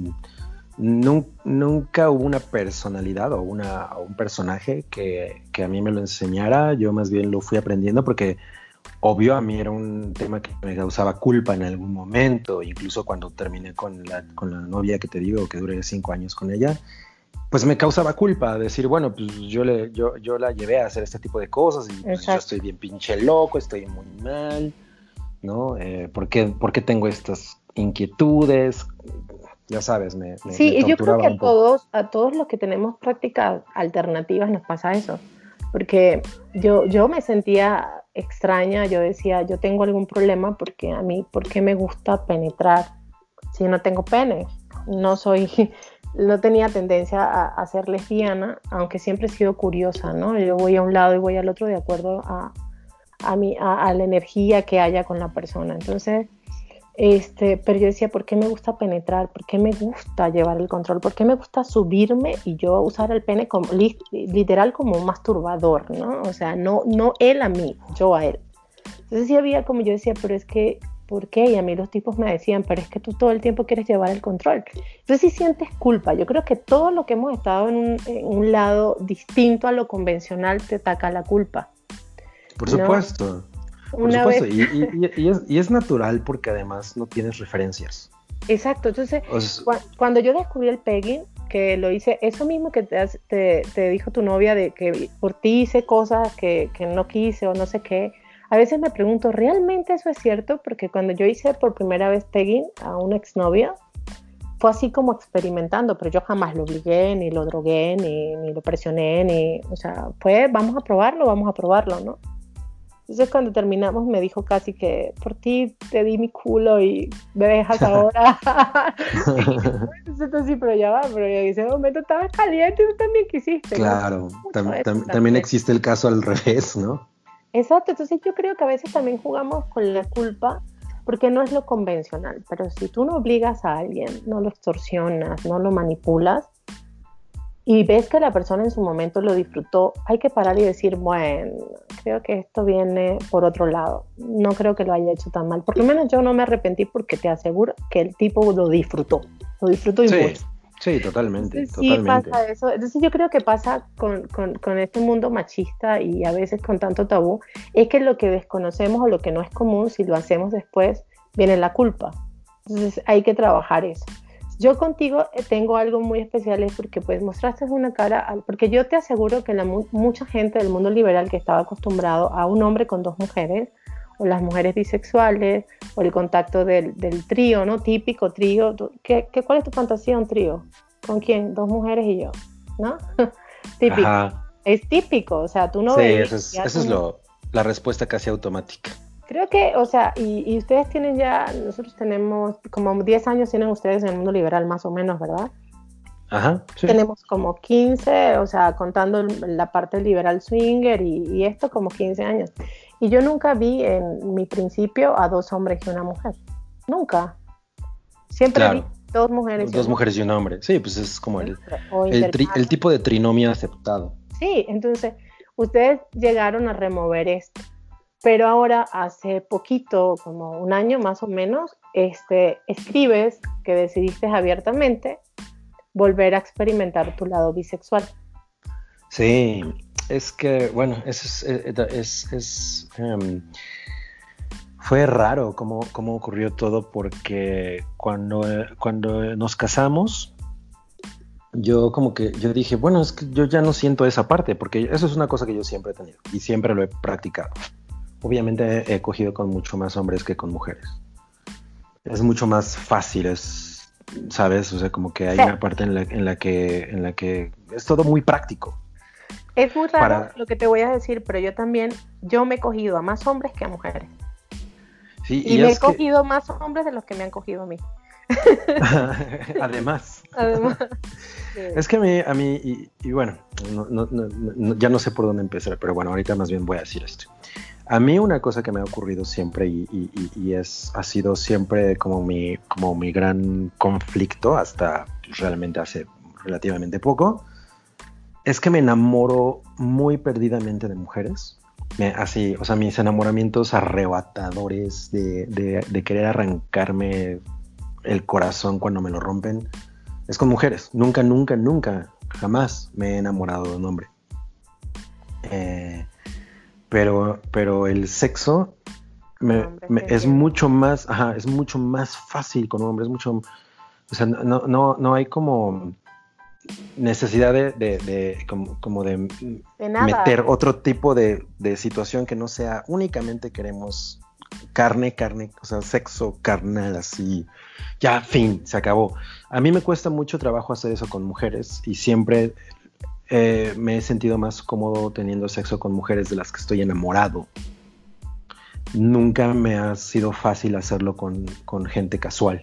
nun, nunca hubo una personalidad o, una, o un personaje que, que a mí me lo enseñara. Yo más bien lo fui aprendiendo porque, obvio, a mí era un tema que me causaba culpa en algún momento, incluso cuando terminé con la, con la novia que te digo, que duré cinco años con ella, pues me causaba culpa decir, bueno, pues yo, le, yo, yo la llevé a hacer este tipo de cosas y pues yo estoy bien pinche loco, estoy muy mal, ¿no? Eh, ¿por qué, ¿Por qué tengo estas inquietudes? Ya sabes, me, me Sí, me y yo creo que a un poco. todos, a todos los que tenemos prácticas alternativas nos pasa eso, porque yo, yo me sentía extraña, yo decía, yo tengo algún problema porque a mí, ¿por qué me gusta penetrar si no tengo pene? No soy... no tenía tendencia a, a ser lesbiana, aunque siempre he sido curiosa, ¿no? Yo voy a un lado y voy al otro de acuerdo a, a, mi, a, a la energía que haya con la persona. Entonces, este, pero yo decía, ¿por qué me gusta penetrar? ¿Por qué me gusta llevar el control? ¿Por qué me gusta subirme y yo usar el pene como, li, literal como un masturbador, ¿no? O sea, no, no él a mí, yo a él. Entonces sí había como yo decía, pero es que ¿por qué? Y a mí los tipos me decían, pero es que tú todo el tiempo quieres llevar el control. Entonces sí sientes culpa. Yo creo que todo lo que hemos estado en un, en un lado distinto a lo convencional te ataca la culpa. Por supuesto, ¿no? Por Una supuesto. Vez... Y, y, y, es, y es natural porque además no tienes referencias. Exacto. Entonces, o sea, cu cuando yo descubrí el pegging, que lo hice, eso mismo que te, te, te dijo tu novia, de que por ti hice cosas que, que no quise o no sé qué. A veces me pregunto, ¿realmente eso es cierto? Porque cuando yo hice por primera vez pegging a una exnovia, fue así como experimentando, pero yo jamás lo obligué, ni lo drogué, ni, ni lo presioné, ni, o sea, fue, vamos a probarlo, vamos a probarlo, ¿no? Entonces cuando terminamos me dijo casi que, por ti te di mi culo y me dejas ahora. Entonces sí, pero ya va, pero en ese momento estabas caliente y tú también quisiste. Claro, ¿no? tam, tam, también. también existe el caso al revés, ¿no? Exacto, entonces yo creo que a veces también jugamos con la culpa porque no es lo convencional, pero si tú no obligas a alguien, no lo extorsionas, no lo manipulas y ves que la persona en su momento lo disfrutó, hay que parar y decir, bueno, creo que esto viene por otro lado, no creo que lo haya hecho tan mal, por lo menos yo no me arrepentí porque te aseguro que el tipo lo disfrutó, lo disfrutó y sí. mucho. Sí, totalmente, Entonces, totalmente. Sí pasa eso. Entonces yo creo que pasa con, con, con este mundo machista y a veces con tanto tabú, es que lo que desconocemos o lo que no es común, si lo hacemos después, viene la culpa. Entonces hay que trabajar eso. Yo contigo tengo algo muy especial, es porque pues mostraste una cara, porque yo te aseguro que la, mucha gente del mundo liberal que estaba acostumbrado a un hombre con dos mujeres, o las mujeres bisexuales, o el contacto del, del trío, ¿no? Típico trío. ¿Qué, qué, ¿Cuál es tu fantasía, un trío? ¿Con quién? Dos mujeres y yo, ¿no? Típico. Ajá. Es típico, o sea, tú no sí, ves... Sí, esa es, eso es lo, la respuesta casi automática. Creo que, o sea, y, y ustedes tienen ya, nosotros tenemos como diez años tienen ustedes en el mundo liberal más o menos, ¿verdad? Ajá, sí. Tenemos como quince, o sea, contando la parte liberal swinger y, y esto como quince años. Y yo nunca vi en mi principio a dos hombres y una mujer. Nunca. Siempre claro. vi dos mujeres. Dos y mujeres y un hombre. Sí, pues es como el, el, tri, el tipo de trinomio aceptado. Sí, entonces ustedes llegaron a remover esto. Pero ahora, hace poquito, como un año más o menos, este, escribes que decidiste abiertamente volver a experimentar tu lado bisexual. Sí, es que, bueno, es, es, es, es um, fue raro cómo, cómo ocurrió todo, porque cuando, cuando nos casamos, yo como que yo dije, bueno, es que yo ya no siento esa parte, porque eso es una cosa que yo siempre he tenido y siempre lo he practicado. Obviamente he cogido con mucho más hombres que con mujeres. Es mucho más fácil, es, ¿sabes? O sea, como que hay Sí. una parte en la, en la que, en la que es todo muy práctico. Es muy raro Para, lo que te voy a decir, pero yo también, yo me he cogido a más hombres que a mujeres. sí, Y y me he es que, cogido más hombres de los que me han cogido a mí. además, Además, sí. es que a mí, a mí y, y bueno, no, no, no, no, ya no sé por dónde empezar, pero bueno, ahorita más bien voy a decir esto. A mí una cosa que me ha ocurrido siempre y, y, y es, ha sido siempre como mi, como mi gran conflicto hasta realmente hace relativamente poco, es que me enamoro muy perdidamente de mujeres. Me, así, o sea, mis enamoramientos arrebatadores de, de, de querer arrancarme el corazón cuando me lo rompen, es con mujeres. Nunca, nunca, nunca, jamás me he enamorado de un hombre. Eh, pero, pero el sexo me, Hombres, me, te es entiendo. mucho más, ajá, es mucho más fácil con un hombre, es mucho, o sea, no, no, no hay como necesidad de, de, de como, como, de De nada. meter otro tipo de, de situación que no sea únicamente queremos carne, carne, o sea, sexo carnal, así, ya, fin, se acabó. A mí me cuesta mucho trabajo hacer eso con mujeres y siempre eh, me he sentido más cómodo teniendo sexo con mujeres de las que estoy enamorado. Nunca me ha sido fácil hacerlo con, con gente casual.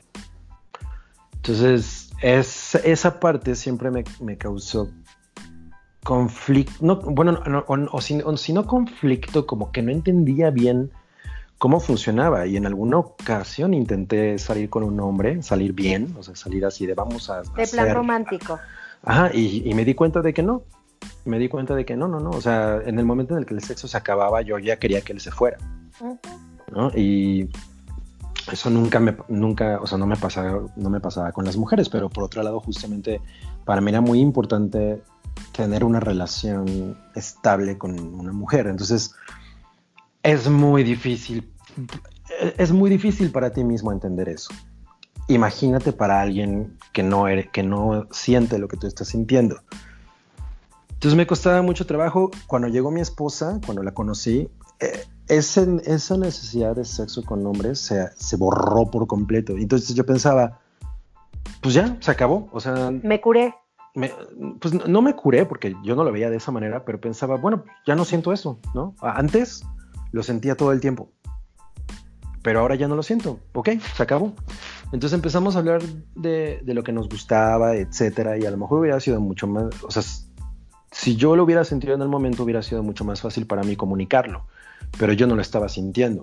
Entonces, es, esa parte siempre me, me causó conflicto, no, bueno, no, o, o, si, o si no conflicto, como que no entendía bien cómo funcionaba y en alguna ocasión intenté salir con un hombre, salir bien, o sea, salir así de vamos a, a De plan hacer, romántico. ajá, y, y me di cuenta de que no, me di cuenta de que no, no, no, o sea, en el momento en el que el sexo se acababa, yo ya quería que él se fuera, Uh-huh. ¿no? Y eso nunca me, nunca, o sea, no me pasaba, no me pasaba con las mujeres, pero por otro lado, justamente, para mí era muy importante tener una relación estable con una mujer, entonces es muy difícil, es muy difícil para ti mismo entender eso. Imagínate para alguien que no, eres, que no siente lo que tú estás sintiendo. Entonces me costaba mucho trabajo. Cuando llegó mi esposa, cuando la conocí, eh, ese, esa necesidad de sexo con hombres se, se borró por completo. Entonces yo pensaba, pues ya, se acabó. O sea, Me curé. me, pues no, no me curé porque yo no lo veía de esa manera, pero pensaba, bueno, ya no siento eso, ¿no? Antes lo sentía todo el tiempo, pero ahora ya no lo siento. Ok, se acabó. Entonces empezamos a hablar de, de lo que nos gustaba, etcétera, y a lo mejor hubiera sido mucho más, o sea, si yo lo hubiera sentido en el momento, hubiera sido mucho más fácil para mí comunicarlo, pero yo no lo estaba sintiendo.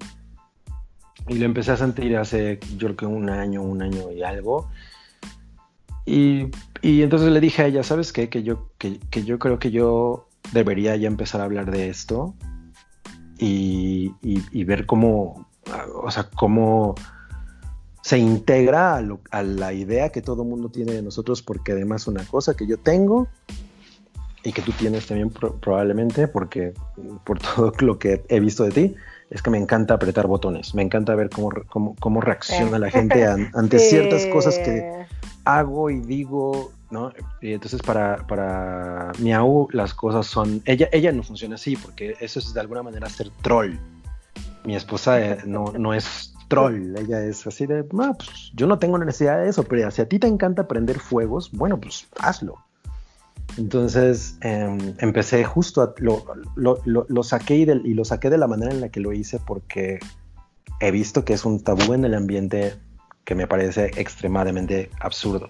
Y lo empecé a sentir hace, yo creo que un año, un año y algo. Y, y entonces le dije a ella, ¿sabes qué? Que yo, que, que yo creo que yo debería ya empezar a hablar de esto y, y, y ver cómo, o sea, cómo se integra a, lo, a la idea que todo mundo tiene de nosotros, porque además una cosa que yo tengo y que tú tienes también pro probablemente, porque por todo lo que he visto de ti, es que me encanta apretar botones, me encanta ver cómo, cómo, cómo reacciona Eh. la gente an, ante Sí. ciertas cosas que hago y digo, ¿no? Y entonces para, para Miau las cosas son, ella, ella no funciona así, porque eso es de alguna manera ser troll. Mi esposa eh, no, no es troll, ella es así de, no, pues yo no tengo necesidad de eso, pero si a ti te encanta prender fuegos, bueno, pues hazlo. Entonces eh, empecé justo a, lo, lo, lo, lo saqué y, de, y lo saqué de la manera en la que lo hice, porque he visto que es un tabú en el ambiente que me parece extremadamente absurdo.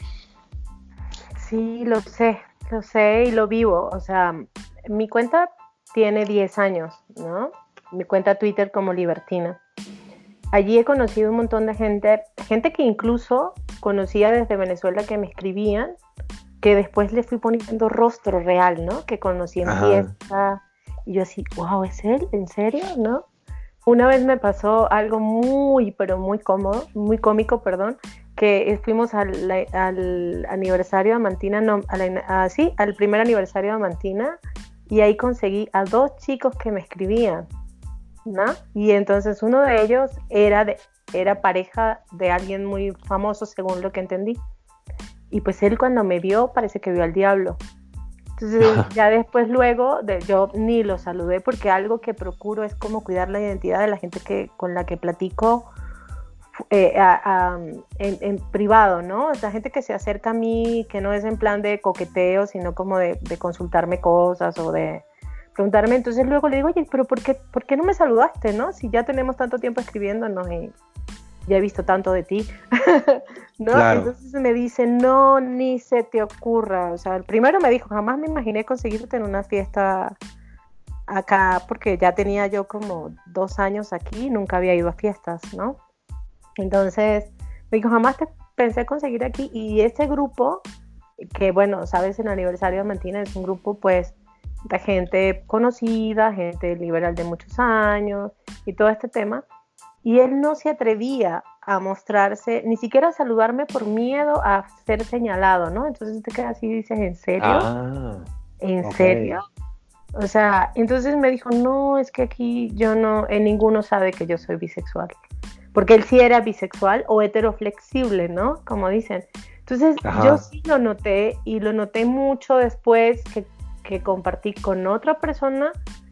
Sí, lo sé, lo sé y lo vivo. O sea, mi cuenta tiene diez años, ¿no? Mi cuenta Twitter como Libertina. Allí he conocido un montón de gente, gente que incluso conocía desde Venezuela, que me escribían, que después le fui poniendo rostro real, ¿no? Que conocí en Ajá. fiesta. Y yo así, wow, ¿es él? ¿En serio? ¿No? Una vez me pasó algo muy, pero muy cómodo, muy cómico, perdón, que fuimos al, al aniversario de Amantina, no, a la, a, sí, al primer aniversario de Amantina, y ahí conseguí a dos chicos que me escribían, ¿no? Y entonces uno de ellos era, de, era pareja de alguien muy famoso, según lo que entendí. y pues él cuando me vio parece que vio al diablo. Entonces ya después luego de, yo ni lo saludé porque algo que procuro es como cuidar la identidad de la gente que, con la que platico eh, a, a, en, en privado, ¿no? O sea, gente que se acerca a mí, que no es en plan de coqueteo, sino como de, de consultarme cosas o de preguntarme. Entonces luego le digo, oye, pero ¿por qué, ¿por qué no me saludaste, no? Si ya tenemos tanto tiempo escribiéndonos y ya he visto tanto de ti, ¿no? Claro. Entonces me dice, no, ni se te ocurra. O sea, el primero me dijo, jamás me imaginé conseguirte en una fiesta acá, porque ya tenía yo como dos años aquí y nunca había ido a fiestas, ¿no? Entonces me dijo, jamás te pensé conseguir aquí. Y este grupo, que bueno, sabes, en Aniversario de Diamantina es un grupo pues de gente conocida, gente liberal de muchos años y todo este tema. Y él no se atrevía a mostrarse, ni siquiera a saludarme por miedo a ser señalado, ¿no? Entonces te quedas así y dices, ¿en serio? Ah, ¿En okay. serio? O sea, entonces me dijo, no, es que aquí yo no, en ninguno sabe que yo soy bisexual. Porque él sí era bisexual o heteroflexible, ¿no? Como dicen. Entonces Ajá. yo sí lo noté y lo noté mucho después que, que compartí con otra persona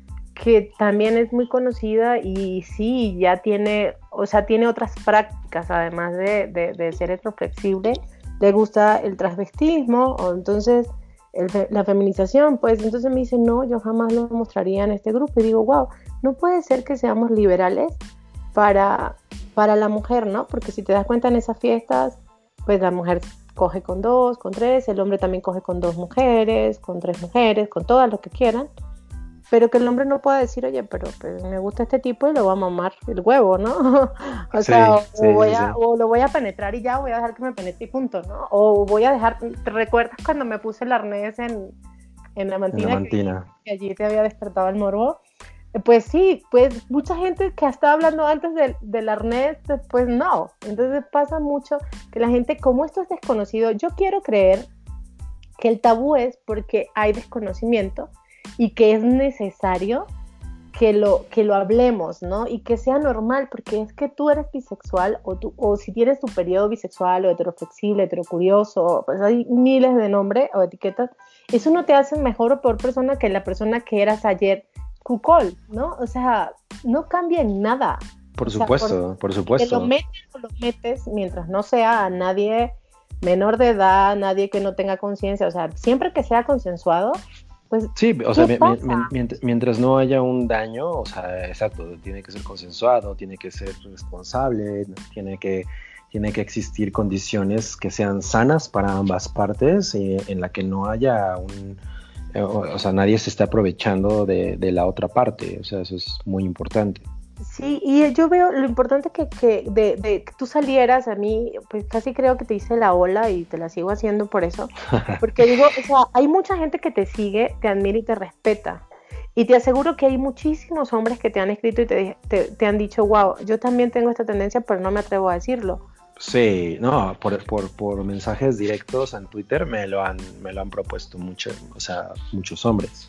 que también es muy conocida y sí, ya tiene, o sea, tiene otras prácticas, además de, de, de ser heteroflexible, le gusta el transvestismo, o entonces el, la feminización, pues entonces me dice, no, yo jamás lo mostraría en este grupo, y digo, wow, no puede ser que seamos liberales para, para la mujer, ¿no? Porque si te das cuenta en esas fiestas, pues la mujer coge con dos, con tres, el hombre también coge con dos mujeres, con tres mujeres, con todas lo que quieran, pero que el hombre no pueda decir, oye, pero pues, me gusta este tipo y lo voy a mamar el huevo, ¿no? o sí, sea, o, sí, o, voy sí, a, sí. o lo voy a penetrar y ya voy a dejar que me penetre y punto, ¿no? O voy a dejar, ¿te recuerdas cuando me puse el arnés en, en la mantina? En la mantina. Que, que allí te había despertado el morbo. Pues sí, pues mucha gente que estaba hablando antes del, del arnés, pues no. Entonces pasa mucho que la gente, como esto es desconocido, yo quiero creer que el tabú es porque hay desconocimiento y que es necesario que lo, que lo hablemos, ¿no? Y que sea normal, porque es que tú eres bisexual o, tú, o si tienes tu periodo bisexual o heteroflexible, heterocurioso, pues hay miles de nombres o etiquetas, eso no te hace mejor o peor persona que la persona que eras ayer cucol, ¿no? O sea, no cambia en nada. Por o supuesto, sea, por, por supuesto. Que lo metes o lo metes mientras no sea a nadie menor de edad, nadie que no tenga conciencia, o sea, siempre que sea consensuado, pues, sí, o sea, mi, mi, mientras, mientras no haya un daño, o sea, exacto, tiene que ser consensuado, tiene que ser responsable, tiene que, tiene que existir condiciones que sean sanas para ambas partes, y en la que no haya un, o, o sea, nadie se está aprovechando de, de la otra parte, o sea, eso es muy importante. Sí, y yo veo lo importante que, que de, de que tú salieras, a mí, pues casi creo que te hice la ola y te la sigo haciendo por eso, porque digo, o sea, hay mucha gente que te sigue, te admira y te respeta, y te aseguro que hay muchísimos hombres que te han escrito y te, te, te han dicho, wow, yo también tengo esta tendencia, pero no me atrevo a decirlo. Sí, no, por, por, por mensajes directos en Twitter me lo han, me lo han propuesto mucho, o sea, muchos hombres,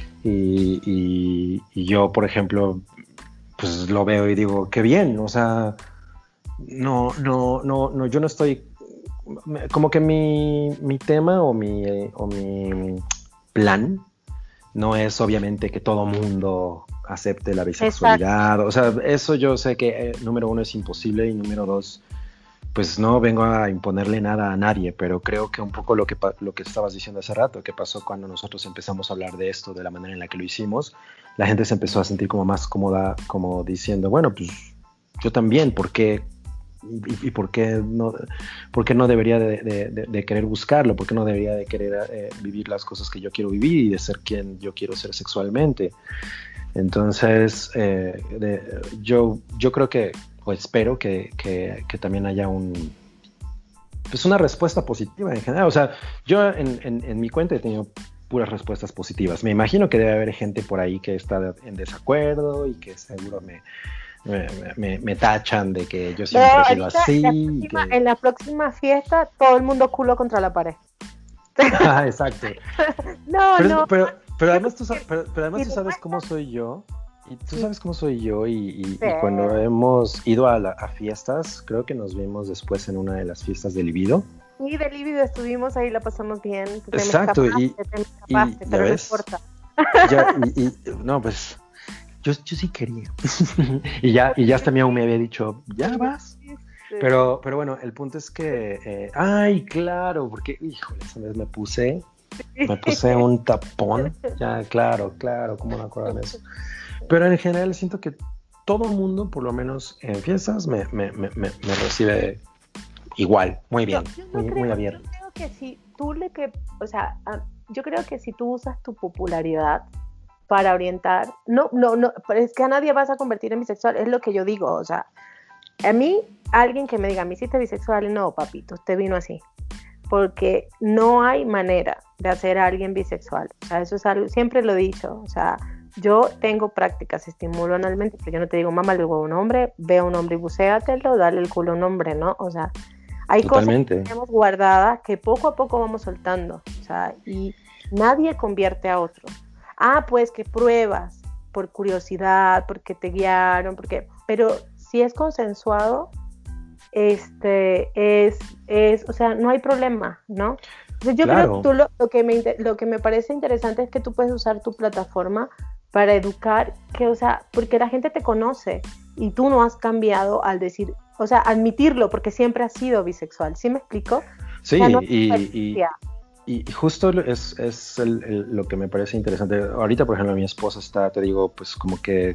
y, y, y yo, por ejemplo, pues lo veo y digo, qué bien, o sea, no, no, no, no, yo no estoy, como que mi, mi tema o mi, o mi plan no es obviamente que todo mundo acepte la bisexualidad. Exacto. O sea, eso yo sé que eh, número uno es imposible y número dos, pues no vengo a imponerle nada a nadie, pero creo que un poco lo que, lo que estabas diciendo hace rato, que pasó cuando nosotros empezamos a hablar de esto, de la manera en la que lo hicimos, la gente se empezó a sentir como más cómoda, como diciendo, bueno, pues yo también, ¿por qué? ¿Y, y por qué no, por qué no debería de, de, de, de querer buscarlo? ¿Por qué no debería de querer eh, vivir las cosas que yo quiero vivir y de ser quien yo quiero ser sexualmente? Entonces, eh, de, yo, yo creo que, o espero que, que, que también haya un, pues una respuesta positiva en general. O sea, yo en, en, en mi cuenta he tenido puras respuestas positivas. Me imagino que debe haber gente por ahí que está en desacuerdo y que seguro me, me, me, me tachan de que yo siempre no, he sido así. En la, próxima, que... en la próxima fiesta, todo el mundo culo contra la pared. Ah, exacto. no, pero, no. Pero, pero además, tú, pero, pero además tú sabes cómo soy yo. Y tú sabes cómo soy yo y, y, sí. y cuando hemos ido a, la, a fiestas, creo que nos vimos después en una de las fiestas de Libido. Y de líbido estuvimos ahí, la pasamos bien. Te Exacto, me escapaste, y, te me escapaste, y ya pero no ves, importa. ya, y, y, no, pues yo, yo sí quería. y ya, y ya hasta mi aún me había dicho, ya vas. Pero, pero bueno, el punto es que, eh, ay, claro, porque, híjole, esa vez me puse, me puse un tapón. Ya, claro, claro, cómo no acordarme de eso. Pero en general siento que todo el mundo, por lo menos en fiestas, me, me, me, me recibe igual, muy bien, yo, yo muy, creo, muy abierto. Yo creo que si tú le que, o sea, yo creo que si tú usas tu popularidad para orientar, no, no, no, es que a nadie vas a convertir en bisexual, es lo que yo digo, o sea, a mí, alguien que me diga, me hiciste bisexual, no, papito, usted vino así, porque no hay manera de hacer a alguien bisexual, o sea, eso es algo, siempre lo he dicho, o sea, yo tengo prácticas, estimulo analmente, pero yo no te digo, mamá, le huevo a un hombre, ve a un hombre y bucéatelo, dale el culo a un hombre, ¿no? O sea, hay Totalmente. cosas que tenemos guardadas que poco a poco vamos soltando, o sea, y nadie convierte a otro. Ah, pues que pruebas por curiosidad, porque te guiaron, porque, pero si es consensuado, este, es, es, o sea, no hay problema, ¿no? Entonces yo Claro. creo que tú lo, lo, que me, lo que me parece interesante es que tú puedes usar tu plataforma para educar, que, o sea, porque la gente te conoce y tú no has cambiado al decir, o sea, admitirlo, porque siempre has sido bisexual, ¿sí me explico? Sí, o sea, no y, y, y justo es, es el, el, lo que me parece interesante. Ahorita, por ejemplo, mi esposa está, te digo, pues como que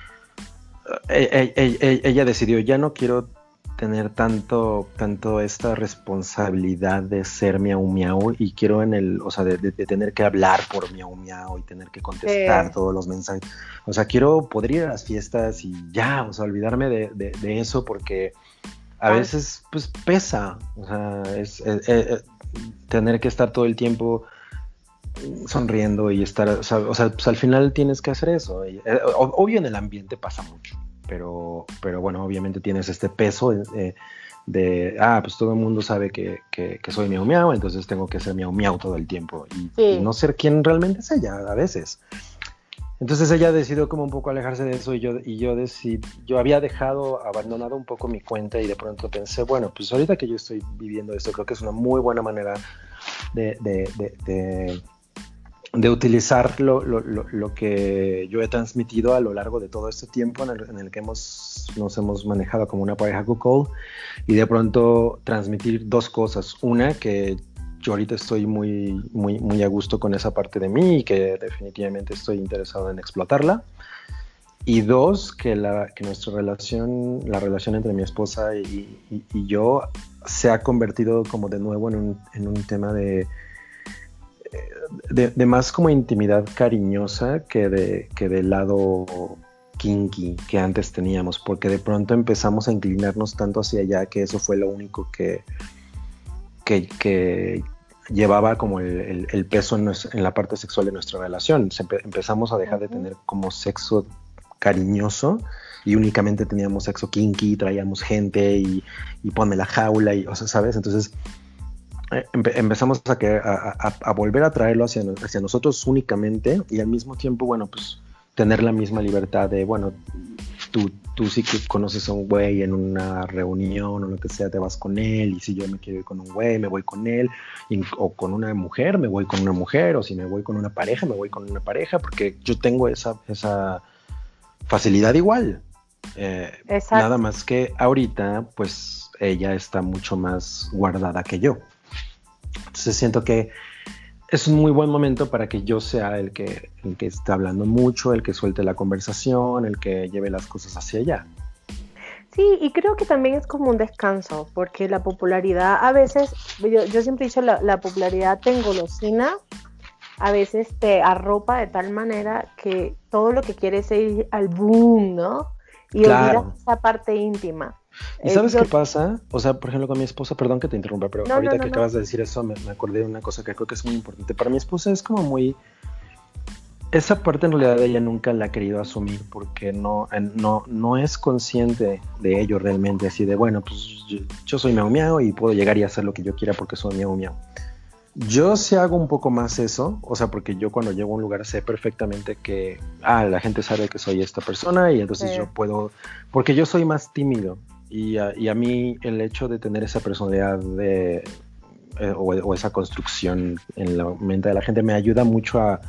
ella, ella, ella decidió, ya no quiero tener tanto, tanto esta responsabilidad de ser miau miau y quiero en el, o sea, de, de, de tener que hablar por miau miau y tener que contestar sí. todos los mensajes. O sea, quiero poder ir a las fiestas y ya, o sea, olvidarme de, de, de eso porque a ah. veces, pues, pesa. O sea, es, es, es, es tener que estar todo el tiempo sonriendo y estar, o sea, o sea pues al final tienes que hacer eso. Y, eh, obvio en el ambiente pasa mucho. Pero, pero bueno, obviamente tienes este peso de, de ah, pues todo el mundo sabe que, que, que soy miau miau, entonces tengo que ser miau miau todo el tiempo y, sí. y no ser quien realmente es ella a veces. Entonces ella decidió como un poco alejarse de eso y yo, y yo decidí, yo había dejado, abandonado un poco mi cuenta y de pronto pensé, bueno, pues ahorita que yo estoy viviendo esto, creo que es una muy buena manera de... de, de, de de utilizar lo, lo, lo, lo que yo he transmitido a lo largo de todo este tiempo en el, en el que hemos, nos hemos manejado como una pareja cuckold y de pronto transmitir dos cosas. Una, que yo ahorita estoy muy, muy, muy a gusto con esa parte de mí y que definitivamente estoy interesado en explotarla. Y dos, que, la, que nuestra relación, la relación entre mi esposa y, y, y yo se ha convertido como de nuevo en un, en un tema de De, de más como intimidad cariñosa que de, que del lado kinky que antes teníamos, porque de pronto empezamos a inclinarnos tanto hacia allá que eso fue lo único que, que, que llevaba como el, el, el peso en, nuestra, en la parte sexual de nuestra relación. Se empe, empezamos a dejar uh-huh. de tener como sexo cariñoso y únicamente teníamos sexo kinky, traíamos gente y, y ponme la jaula, y, o sea, ¿sabes? Entonces Empe- empezamos a, que, a, a, a volver a traerlo hacia, hacia nosotros únicamente y al mismo tiempo, bueno, pues tener la misma libertad de, bueno, tú, tú sí que conoces a un güey en una reunión o lo que sea, te vas con él, y si yo me quiero ir con un güey, me voy con él, y, o con una mujer, me voy con una mujer, o si me voy con una pareja, me voy con una pareja, porque yo tengo esa, esa facilidad igual. Eh, nada más que ahorita, pues ella está mucho más guardada que yo. Entonces siento que es un muy buen momento para que yo sea el que, el que esté hablando mucho, el que suelte la conversación, el que lleve las cosas hacia allá. Sí, y creo que también es como un descanso, porque la popularidad a veces, yo, yo siempre he dicho, la, la popularidad te engolosina, a veces te arropa de tal manera que todo lo que quieres es ir al boom, ¿no? Y claro. olvidas esa parte íntima. ¿Y sabes eh, yo... qué pasa? O sea, por ejemplo, con mi esposa, perdón que te interrumpa, pero no, ahorita no, no, que no. acabas de decir eso, me, me acordé de una cosa que creo que es muy importante. Para mi esposa es como muy... Esa parte en realidad ella nunca la ha querido asumir porque no, no, no es consciente de ello realmente, así de, bueno, pues yo, yo soy miau miau y puedo llegar y hacer lo que yo quiera porque soy miau miau. Yo sí hago un poco más eso, o sea, porque yo cuando llego a un lugar sé perfectamente que, ah, la gente sabe que soy esta persona y entonces sí. yo puedo, porque yo soy más tímido y a, y a mí el hecho de tener esa personalidad de eh, o, o esa construcción en la mente de la gente me ayuda mucho a,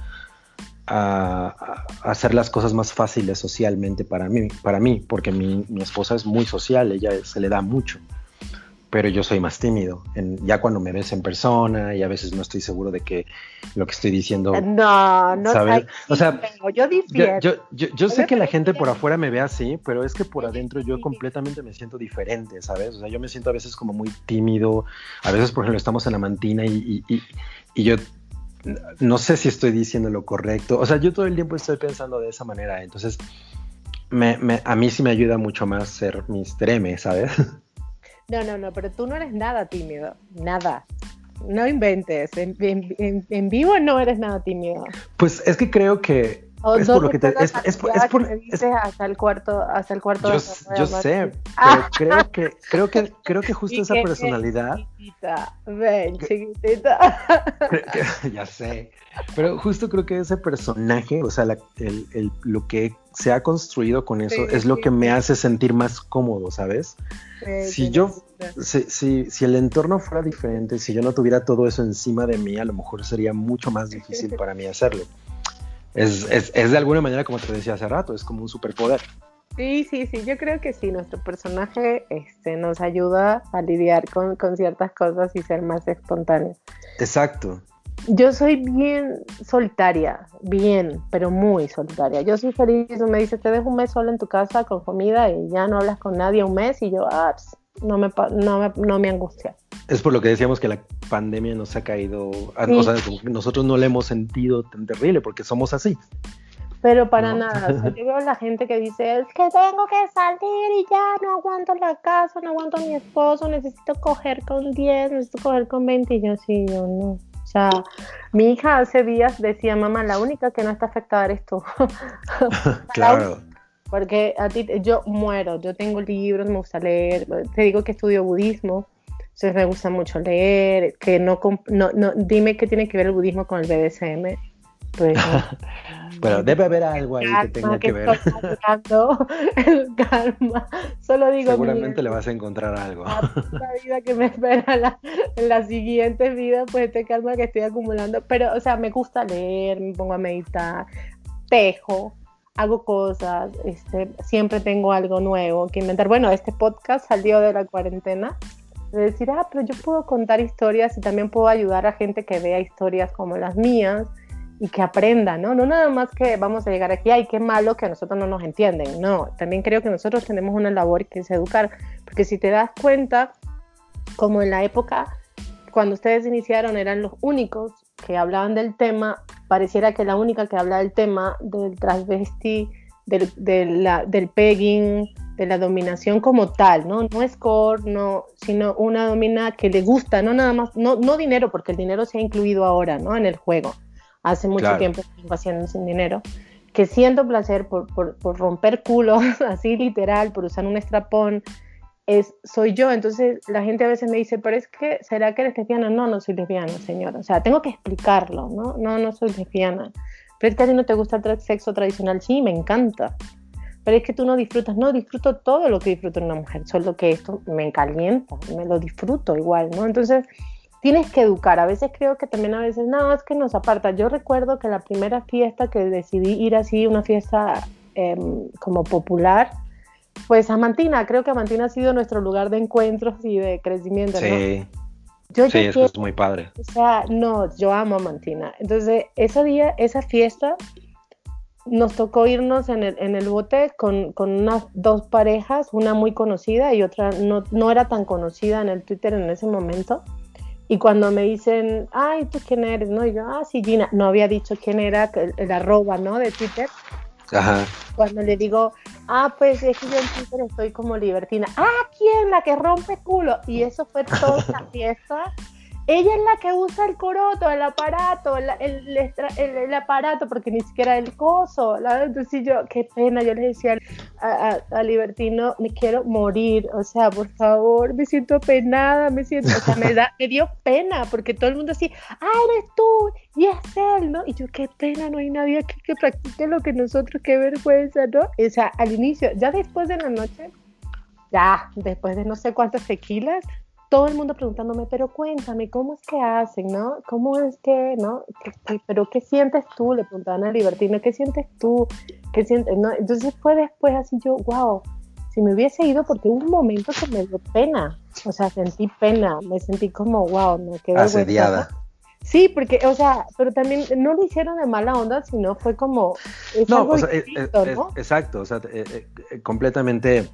a, a hacer las cosas más fáciles socialmente para mí, para mí porque mi, mi esposa es muy social, ella se le da mucho. Pero yo soy más tímido, en, ya cuando me ves en persona y a veces no estoy seguro de que lo que estoy diciendo, no, no, ¿sabes? O sea, yo, yo, yo, yo, yo sé que la gente por afuera me ve así, pero es que por adentro yo completamente me siento diferente, ¿sabes? O sea, yo me siento a veces como muy tímido, a veces, por ejemplo, estamos en la mantina y, y, y, y yo no sé si estoy diciendo lo correcto, o sea, yo todo el tiempo estoy pensando de esa manera, entonces me, me, a mí sí me ayuda mucho más ser mister M, ¿sabes? No, no, no, pero tú no eres nada tímido, nada. No inventes, en, en, en, en vivo no eres nada tímido. Pues es que creo que o es por lo que te es, es, por, es por me dices es, hasta el cuarto, hasta el cuarto. Yo, de yo sé, pero creo que creo que creo que justo esa personalidad. Chiquitita, ven, chiquitita. Que, ya sé, pero justo creo que ese personaje, o sea, la, el, el, lo que se ha construido con eso sí, es lo sí, que me sí. hace sentir más cómodo, ¿sabes? Sí, si yo, si, si, si el entorno fuera diferente, si yo no tuviera todo eso encima de mí, a lo mejor sería mucho más difícil para mí hacerlo. Es, es, es de alguna manera, como te decía hace rato, es como un superpoder. Sí, sí, sí, yo creo que sí, nuestro personaje este, nos ayuda a lidiar con, con ciertas cosas y ser más espontáneos. Exacto. Yo soy bien solitaria, bien, pero muy solitaria. Yo soy feliz, tú me dices, te dejo un mes sola en tu casa con comida y ya no hablas con nadie un mes y yo, ah, no me, no me, no me angustia. Es por lo que decíamos que la pandemia nos ha caído, sí. O sea, nosotros no la hemos sentido tan terrible porque somos así. Pero para ¿no? nada, o sea, yo veo a la gente que dice, es que tengo que salir y ya no aguanto la casa, no aguanto a mi esposo, necesito coger con diez, necesito coger con veinte, y yo sí, yo no. O sea, mi hija hace días decía, mamá, la única que no está afectada eres tú. Claro. Porque a ti, yo muero, yo tengo libros, me gusta leer, te digo que estudio budismo, entonces me gusta mucho leer, que no, no, no dime qué tiene que ver el budismo con el B D S M. Pues, bueno, debe haber algo ahí karma, que tenga que, que ver. El karma. Solo digo. Seguramente le vas a encontrar algo. La vida que me espera la, en la siguiente vida, pues este karma que estoy acumulando. Pero, o sea, me gusta leer, me pongo a meditar, tejo, hago cosas, este, siempre tengo algo nuevo que inventar. Bueno, este podcast salió de la cuarentena. De decir, ah, pero yo puedo contar historias y también puedo ayudar a gente que vea historias como las mías. Y que aprenda, ¿no? No nada más que vamos a llegar aquí, ay, qué malo que a nosotros no nos entienden. No, también creo que nosotros tenemos una labor que es educar, porque si te das cuenta, como en la época, cuando ustedes iniciaron eran los únicos que hablaban del tema, pareciera que la única que habla del tema del transvesti, del, de la, del pegging, de la dominación como tal, ¿no? No es core, no, sino una domina que le gusta, no nada más, no, no dinero, porque el dinero se ha incluido ahora, ¿no? En el juego. Hace mucho claro. tiempo que vengo haciendo sin dinero, que siento placer por, por, por romper culos, así literal, por usar un estrapón, es, soy yo. Entonces la gente a veces me dice, pero es que, ¿será que eres lesbiana? No, no soy lesbiana, señora. O sea, tengo que explicarlo, ¿no? No, no soy lesbiana. Pero es que a ti no te gusta el sexo tradicional. Sí, me encanta. Pero es que tú no disfrutas. No, disfruto todo lo que disfruto en una mujer. Solo que esto me calienta, me lo disfruto igual, ¿no? Entonces tienes que educar. A veces creo que también a veces, no, es que nos aparta. Yo recuerdo que la primera fiesta que decidí ir así, una fiesta eh, como popular, pues Amantina. Creo que Amantina ha sido nuestro lugar de encuentros y de crecimiento, sí. ¿no? Yo sí, eso es muy padre. O sea, no, yo amo Amantina. Entonces, ese día, esa fiesta, nos tocó irnos en el, en el bote con, con unas dos parejas, una muy conocida y otra no, no era tan conocida en el Twitter en ese momento. Y cuando me dicen, ay, ¿tú quién eres? ¿No? Y yo, ah, sí, Gina. No había dicho quién era, el, el arroba, ¿no? De Twitter. Ajá. Cuando le digo, ah, pues es que yo en Twitter estoy como libertina. Ah, ¿quién? La que rompe culo. Y eso fue toda la fiesta. Ella es la que usa el coroto, el aparato, el, el, el, el aparato, porque ni siquiera el coso. ¿La? Entonces yo, qué pena, yo le decía a, a, a Libertino, me quiero morir, o sea, por favor, me siento apenada, me siento, o sea, me, da, me dio pena, porque todo el mundo así, ah, eres tú, y es él, ¿no? Y yo, qué pena, no hay nadie aquí que practique lo que nosotros, qué vergüenza, ¿no? O sea, al inicio, ya después de la noche, ya, después de no sé cuántas tequilas, todo el mundo preguntándome, pero cuéntame, ¿cómo es que hacen, no? ¿Cómo es que, no? ¿Qué, qué, pero ¿qué sientes tú? Le preguntaban a Libertina, ¿qué sientes tú? ¿Qué sientes? ¿No? Entonces fue después así yo, wow, si me hubiese ido, porque hubo un momento que me dio pena, o sea, sentí pena, me sentí como, wow, me quedé asediada. Sí, porque, o sea, pero también no lo hicieron de mala onda, sino fue como, es no, algo o sea, distinto, es, es, ¿no? es, exacto, o sea, eh, eh, completamente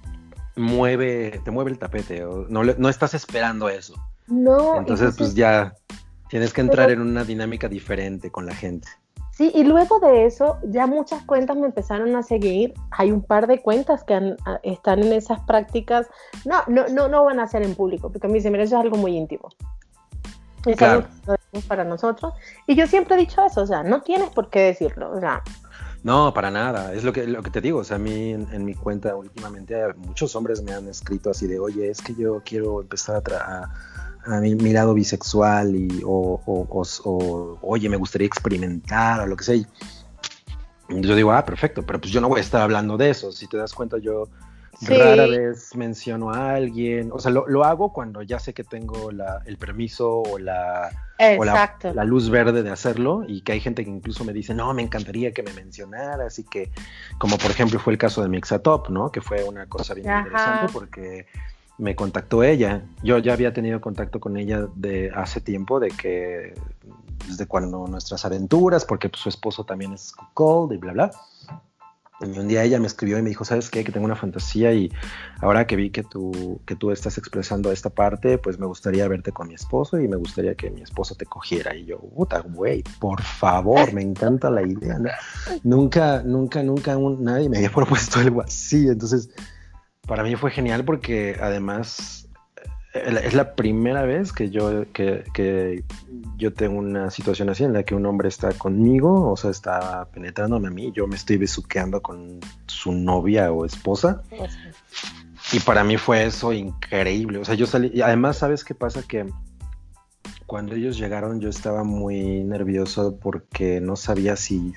mueve, te mueve el tapete, o no, no estás esperando eso. No, entonces, entonces pues ya tienes que entrar pero, en una dinámica diferente con la gente. Sí, y luego de eso ya muchas cuentas me empezaron a seguir. Hay un par de cuentas que han, están en esas prácticas. No, no, no, no van a hacer en público, porque a mí se me dice, eso es algo muy íntimo. Es claro. Algo que lo decimos para nosotros. Y yo siempre he dicho eso, o sea, no tienes por qué decirlo, o sea. No, para nada, es lo que, lo que te digo, o sea, a mí en, en mi cuenta últimamente muchos hombres me han escrito así de, oye, es que yo quiero empezar a, tra- a, a mi, mi lado bisexual y, o, o, o, o, oye, me gustaría experimentar o lo que sea. Y yo digo, ah, perfecto, pero pues yo no voy a estar hablando de eso, si te das cuenta yo sí. rara vez menciono a alguien, o sea, lo, lo hago cuando ya sé que tengo la, el permiso o la... o la, la luz verde de hacerlo, y que hay gente que incluso me dice, no, me encantaría que me mencionara, así que, como por ejemplo fue el caso de Mixatop, ¿no? Que fue una cosa bien Ajá. interesante porque me contactó ella. Yo ya había tenido contacto con ella de hace tiempo, de que desde cuando nuestras aventuras, porque pues, su esposo también es cold y bla, bla. Y un día ella me escribió y me dijo, ¿sabes qué? Que tengo una fantasía y ahora que vi que tú, que tú estás expresando esta parte, pues me gustaría verte con mi esposo y me gustaría que mi esposo te cogiera. Y yo, puta, güey, por favor, me encanta la idea. ¿No? Nunca, nunca, nunca un, nadie me había propuesto algo así. Entonces, para mí fue genial porque además es la primera vez que yo, que, que yo tengo una situación así en la que un hombre está conmigo, o sea, está penetrándome a mí, yo me estoy besuqueando con su novia o esposa. Y para mí fue eso increíble. O sea, yo salí, y además, ¿sabes qué pasa? Que cuando ellos llegaron yo estaba muy nervioso porque no sabía si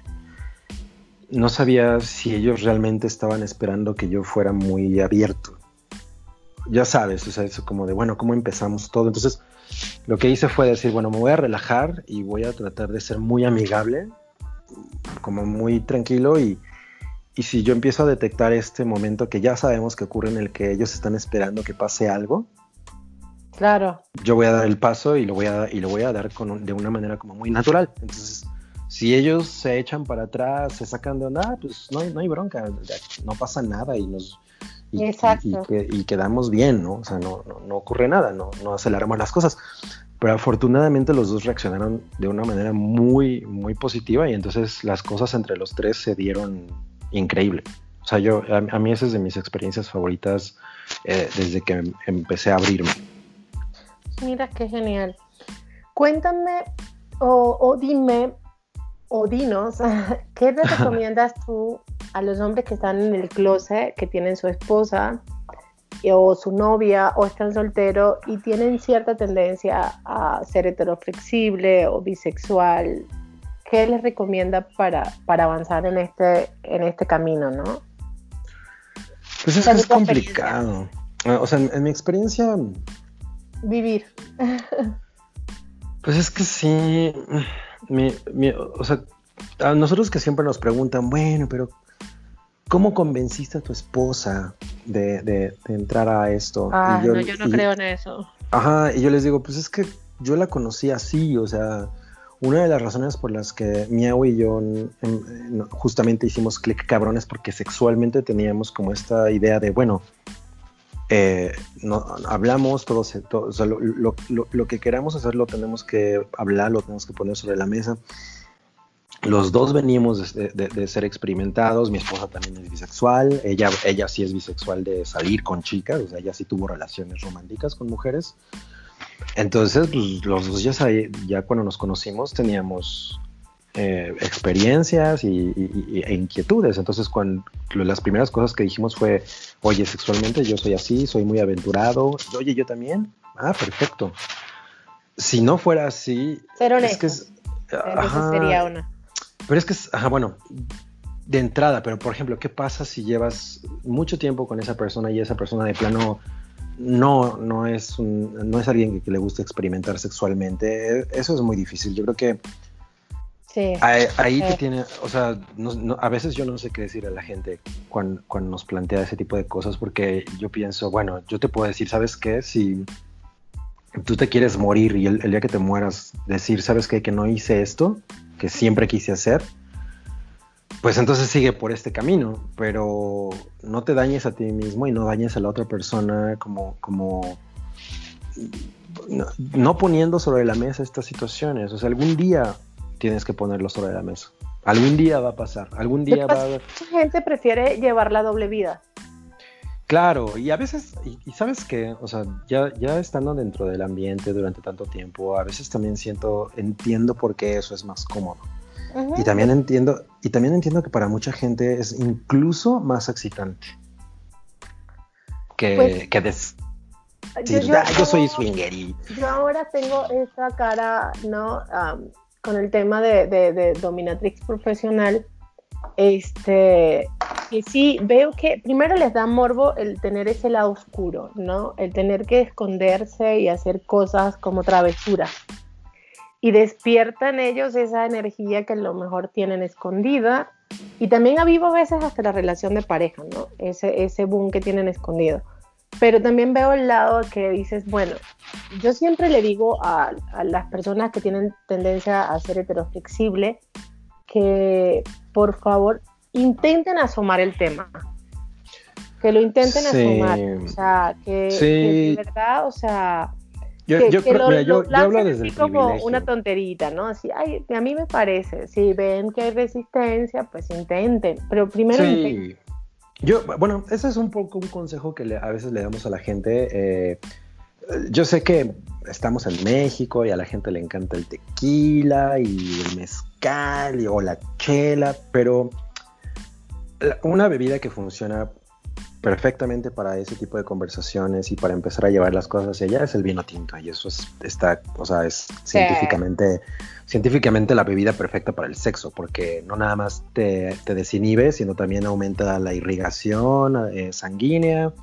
no sabía si ellos realmente estaban esperando que yo fuera muy abierto. Ya sabes, o sea, eso como de, bueno, ¿cómo empezamos todo? Entonces, lo que hice fue decir, bueno, me voy a relajar y voy a tratar de ser muy amigable, como muy tranquilo, y, y si yo empiezo a detectar este momento que ya sabemos que ocurre en el que ellos están esperando que pase algo, claro, yo voy a dar el paso y lo voy a, y lo voy a dar con un, de una manera como muy natural. Entonces, si ellos se echan para atrás, se sacan de onda, pues no hay, no hay bronca, no pasa nada y nos... Y, Exacto. Y, y, que, y quedamos bien, ¿no? O sea, no, no, no ocurre nada, no, no aceleramos las cosas. Pero afortunadamente los dos reaccionaron de una manera muy, muy positiva y entonces las cosas entre los tres se dieron increíble. O sea, yo, a, a mí esa es de mis experiencias favoritas eh, desde que em, empecé a abrirme. Mira qué genial. Cuéntame o, o dime o dinos, ¿qué le recomiendas tú a los hombres que están en el closet, que tienen su esposa o su novia o están solteros y tienen cierta tendencia a ser heteroflexible o bisexual? ¿Qué les recomienda para, para avanzar en este, en este camino, no? Pues es que es complicado. O sea, en, en mi experiencia... Vivir. Pues es que sí... Mi, mi, o sea, a nosotros que siempre nos preguntan, bueno, pero ¿cómo convenciste a tu esposa de, de, de entrar a esto? Ah, y yo, no, yo no y, creo en eso. Ajá, y yo les digo, pues es que yo la conocí así, o sea, una de las razones por las que Miau y yo en, justamente hicimos clic cabrón es porque sexualmente teníamos como esta idea de, bueno, eh, no, hablamos, todo, se, todo o sea, lo, lo, lo, lo que queramos hacer lo tenemos que hablar, lo tenemos que poner sobre la mesa. Los dos venimos de, de, de ser experimentados, mi esposa también es bisexual, ella, ella sí es bisexual de salir con chicas, o sea, ella sí tuvo relaciones románticas con mujeres. Entonces, pues, los dos ya, ya cuando nos conocimos teníamos eh, experiencias y, y, e inquietudes. Entonces, cuando las primeras cosas que dijimos fue, oye, sexualmente yo soy así, soy muy aventurado. Oye, ¿yo también? Ah, perfecto. Si no fuera así... Ser honesto. Es que es, Entonces sería una... Pero es que, es, ajá, bueno, de entrada, pero por ejemplo, ¿qué pasa si llevas mucho tiempo con esa persona y esa persona de plano no, no es un, no es alguien que, que le guste experimentar sexualmente. Eso es muy difícil. Yo creo que Sí. ahí, ahí Sí. te tiene, o sea, no, no, a veces yo no sé qué decir a la gente cuando, cuando nos plantea ese tipo de cosas, porque yo pienso, bueno, yo te puedo decir, ¿sabes qué? Si tú te quieres morir y el, el día que te mueras decir, ¿sabes qué? Que no hice esto, que siempre quise hacer, pues entonces sigue por este camino, pero no te dañes a ti mismo y no dañes a la otra persona como, como no, no poniendo sobre la mesa estas situaciones. O sea, algún día tienes que ponerlo sobre la mesa. Algún día va a pasar, algún día va a... Mucha gente prefiere llevar la doble vida. Claro, y a veces, y, y sabes qué, o sea, ya, ya estando dentro del ambiente durante tanto tiempo, a veces también siento, entiendo por qué eso es más cómodo. Uh-huh. Y también entiendo, y también entiendo que para mucha gente es incluso más excitante que, pues, que des, yo, yo, ah, yo soy swinger y... Yo ahora tengo esta cara, ¿no? Um, con el tema de, de, de dominatrix profesional, este, y sí, veo que primero les da morbo el tener ese lado oscuro, ¿no? El tener que esconderse y hacer cosas como travesuras. Y despiertan ellos esa energía que a lo mejor tienen escondida. Y también avivo a veces hasta la relación de pareja, ¿no? Ese, ese boom que tienen escondido. Pero también veo el lado que dices, bueno, yo siempre le digo a, a las personas que tienen tendencia a ser heteroflexible que por favor intenten asomar el tema, que lo intenten sí. asomar, o sea, que, sí. que de verdad, o sea, yo, que, yo, que lo, mira, yo, lo yo hablo desde así el como privilegio. Una tonterita, ¿no? Así, ay, a mí me parece, si ven que hay resistencia, pues intenten, pero primero sí. intenten. Yo, bueno, ese es un poco un consejo que le, a veces le damos a la gente. Eh, yo sé que estamos en México y a la gente le encanta el tequila y el mezcal y, o la chela, pero una bebida que funciona perfectamente para ese tipo de conversaciones y para empezar a llevar las cosas hacia allá es el vino tinto, y eso es, está, o sea, es sí. científicamente, científicamente la bebida perfecta para el sexo, porque no nada más te, te desinhibe, sino también aumenta la irrigación eh, sanguínea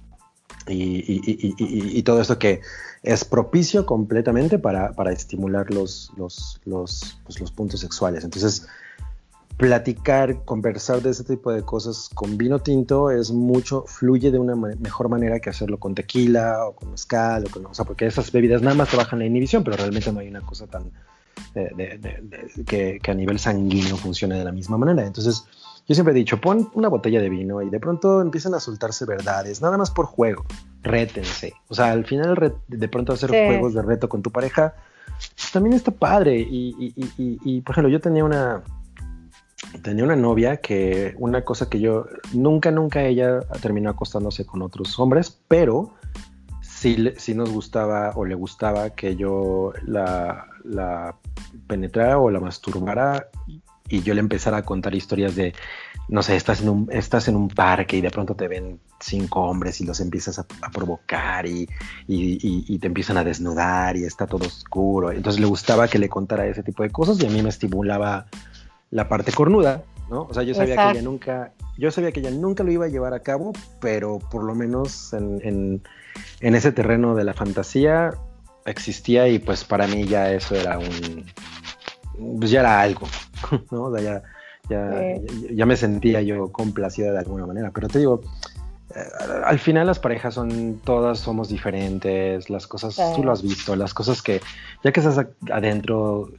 y, y, y, y, y todo esto que es propicio completamente para, para estimular los, los, los, pues, los puntos sexuales. Entonces, platicar, conversar de ese tipo de cosas con vino tinto es mucho, fluye de una ma- mejor manera que hacerlo con tequila o con mezcal, o con, o sea, porque esas bebidas nada más trabajan la inhibición, pero realmente no hay una cosa tan de, de, de, de, que, que a nivel sanguíneo funcione de la misma manera. Entonces, yo siempre he dicho, pon una botella de vino y de pronto empiezan a soltarse verdades, nada más por juego, rétense. O sea, al final re- de pronto hacer sí. juegos de reto con tu pareja, pues, también está padre. Y, y, y, y, y, por ejemplo, yo tenía una... Tenía una novia que una cosa que yo nunca, nunca ella terminó acostándose con otros hombres, pero sí, sí nos gustaba o le gustaba que yo la, la penetrara o la masturbara y yo le empezara a contar historias de, no sé, estás en un, estás en un parque y de pronto te ven cinco hombres y los empiezas a, a provocar y, y, y, y te empiezan a desnudar y está todo oscuro. Entonces le gustaba que le contara ese tipo de cosas y a mí me estimulaba la parte cornuda, ¿no? O sea, yo sabía Exacto. que ella nunca, yo sabía que ella nunca lo iba a llevar a cabo, pero por lo menos en, en, en ese terreno de la fantasía existía y pues para mí ya eso era un, pues ya era algo, ¿no? O sea, ya, ya, sí. ya, ya me sentía yo complacida de alguna manera, pero te digo, eh, al final las parejas son, todas somos diferentes, las cosas, sí. tú lo has visto, las cosas que, ya que estás adentro...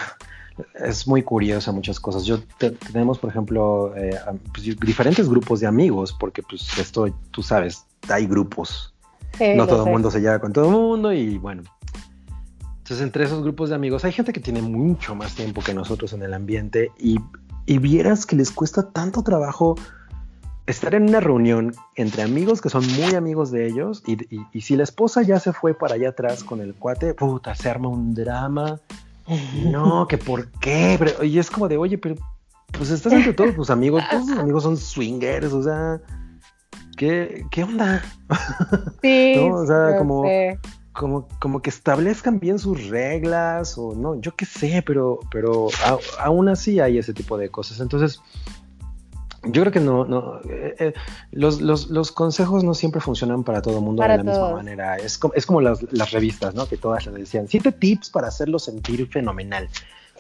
Es muy curiosa muchas cosas. Yo te, tenemos, por ejemplo, eh, pues, diferentes grupos de amigos, porque pues esto, tú sabes, hay grupos. Sí, no todo el mundo se lleva con todo el mundo y bueno. Entonces, entre esos grupos de amigos hay gente que tiene mucho más tiempo que nosotros en el ambiente y, y vieras que les cuesta tanto trabajo estar en una reunión entre amigos que son muy amigos de ellos y, y, y si la esposa ya se fue para allá atrás con el cuate, puta, se arma un drama. No, que por qué, pero, y es como de, oye, pero pues estás entre todos tus amigos, todos tus amigos son swingers, o sea, ¿qué, qué onda? Sí, ¿no? O sea, sí, como, sé. como, como que establezcan bien sus reglas, o no, yo qué sé, pero, pero a, aún así hay ese tipo de cosas. Entonces, Yo creo que no, no eh, eh, los, los, los consejos no siempre funcionan para todo el mundo de Para la misma todos. manera. Es como, es como las, las revistas, ¿no? Que todas le decían, siete tips para hacerlo sentir fenomenal.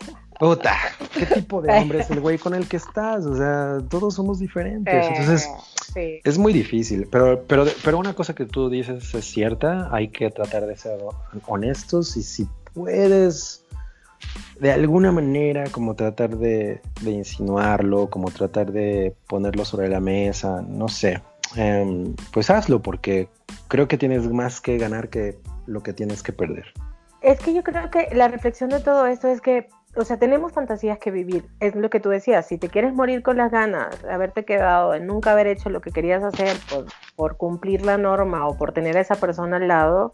Puta, ¿qué tipo de hombre es el güey con el que estás? O sea, todos somos diferentes. Entonces, Sí. es muy difícil. Pero, pero, pero una cosa que tú dices es cierta. Hay que tratar de ser honestos y si puedes, de alguna manera, como tratar de, de insinuarlo, como tratar de ponerlo sobre la mesa, no sé. Eh, pues hazlo porque creo que tienes más que ganar que lo que tienes que perder. Es que yo creo que la reflexión de todo esto es que, o sea, tenemos fantasías que vivir. Es lo que tú decías, si te quieres morir con las ganas de haberte quedado, de nunca haber hecho lo que querías hacer por, por cumplir la norma o por tener a esa persona al lado,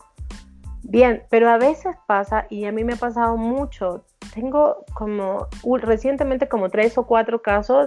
bien, pero a veces pasa, y a mí me ha pasado mucho, tengo como, uh, recientemente como tres o cuatro casos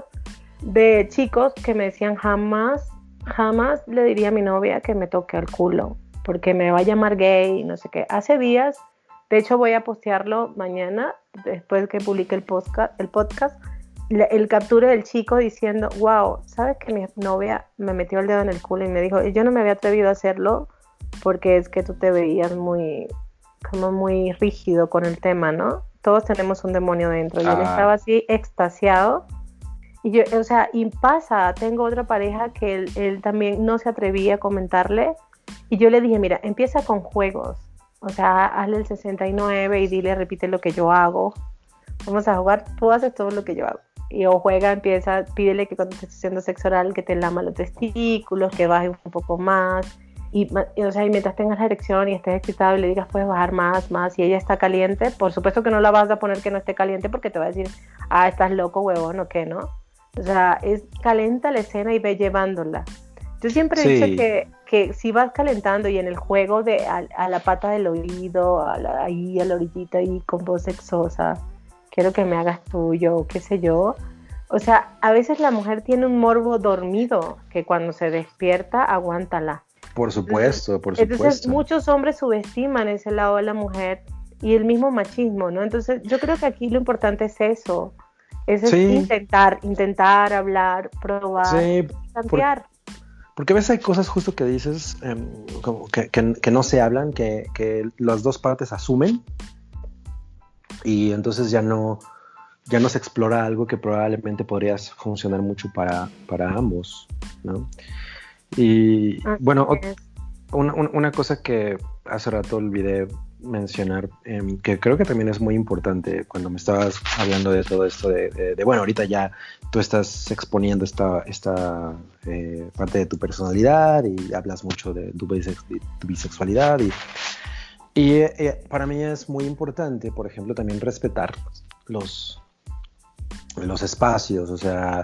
de chicos que me decían jamás, jamás le diría a mi novia que me toque el culo, porque me va a llamar gay, no sé qué. Hace días, de hecho voy a postearlo mañana, después que publique el podcast, el podcast, el capture del chico diciendo, wow, ¿sabes que mi novia me metió el dedo en el culo y me dijo, yo no me había atrevido a hacerlo porque es que tú te veías muy, como muy rígido con el tema, ¿no? Todos tenemos un demonio dentro. Y ah. él estaba así extasiado. Y yo, o sea, y pasa, tengo otra pareja que él, él también no se atrevía a comentarle. Y yo le dije, mira, empieza con juegos. O sea, hazle el sesenta y nueve y dile, repite lo que yo hago. Vamos a jugar, tú haces todo lo que yo hago. Y o juega, empieza, pídele que cuando estés haciendo sexo oral que te lama los testículos, que baje un poco más. Y, y, o sea, y mientras tengas la erección y estés excitado y le digas puedes bajar más, más, y ella está caliente, por supuesto que no la vas a poner que no esté caliente porque te va a decir, ah, estás loco, huevón, o qué, ¿no? O sea, es calenta la escena y ve llevándola. Yo siempre he sí. dicho que, que si vas calentando y en el juego de a, a la pata del oído, a la, ahí a la orillita y con voz sexosa, quiero que me hagas tuyo, qué sé yo. O sea, a veces la mujer tiene un morbo dormido que cuando se despierta, aguántala. Por supuesto, por supuesto. Entonces muchos hombres subestiman ese lado de la mujer y el mismo machismo, ¿no? Entonces yo creo que aquí lo importante es eso, es sí. intentar, intentar hablar, probar, sí, tantear. Por, porque a veces hay cosas justo que dices eh, como que, que, que no se hablan, que, que las dos partes asumen y entonces ya no, ya no se explora algo que probablemente podría funcionar mucho para, para ambos, ¿no? Y así bueno, una, una cosa que hace rato olvidé mencionar, eh, que creo que también es muy importante cuando me estabas hablando de todo esto, de, de, de bueno, ahorita ya tú estás exponiendo esta, esta eh, parte de tu personalidad y hablas mucho de tu, bisex, de tu bisexualidad y, y eh, para mí es muy importante, por ejemplo, también respetar los, los espacios, o sea,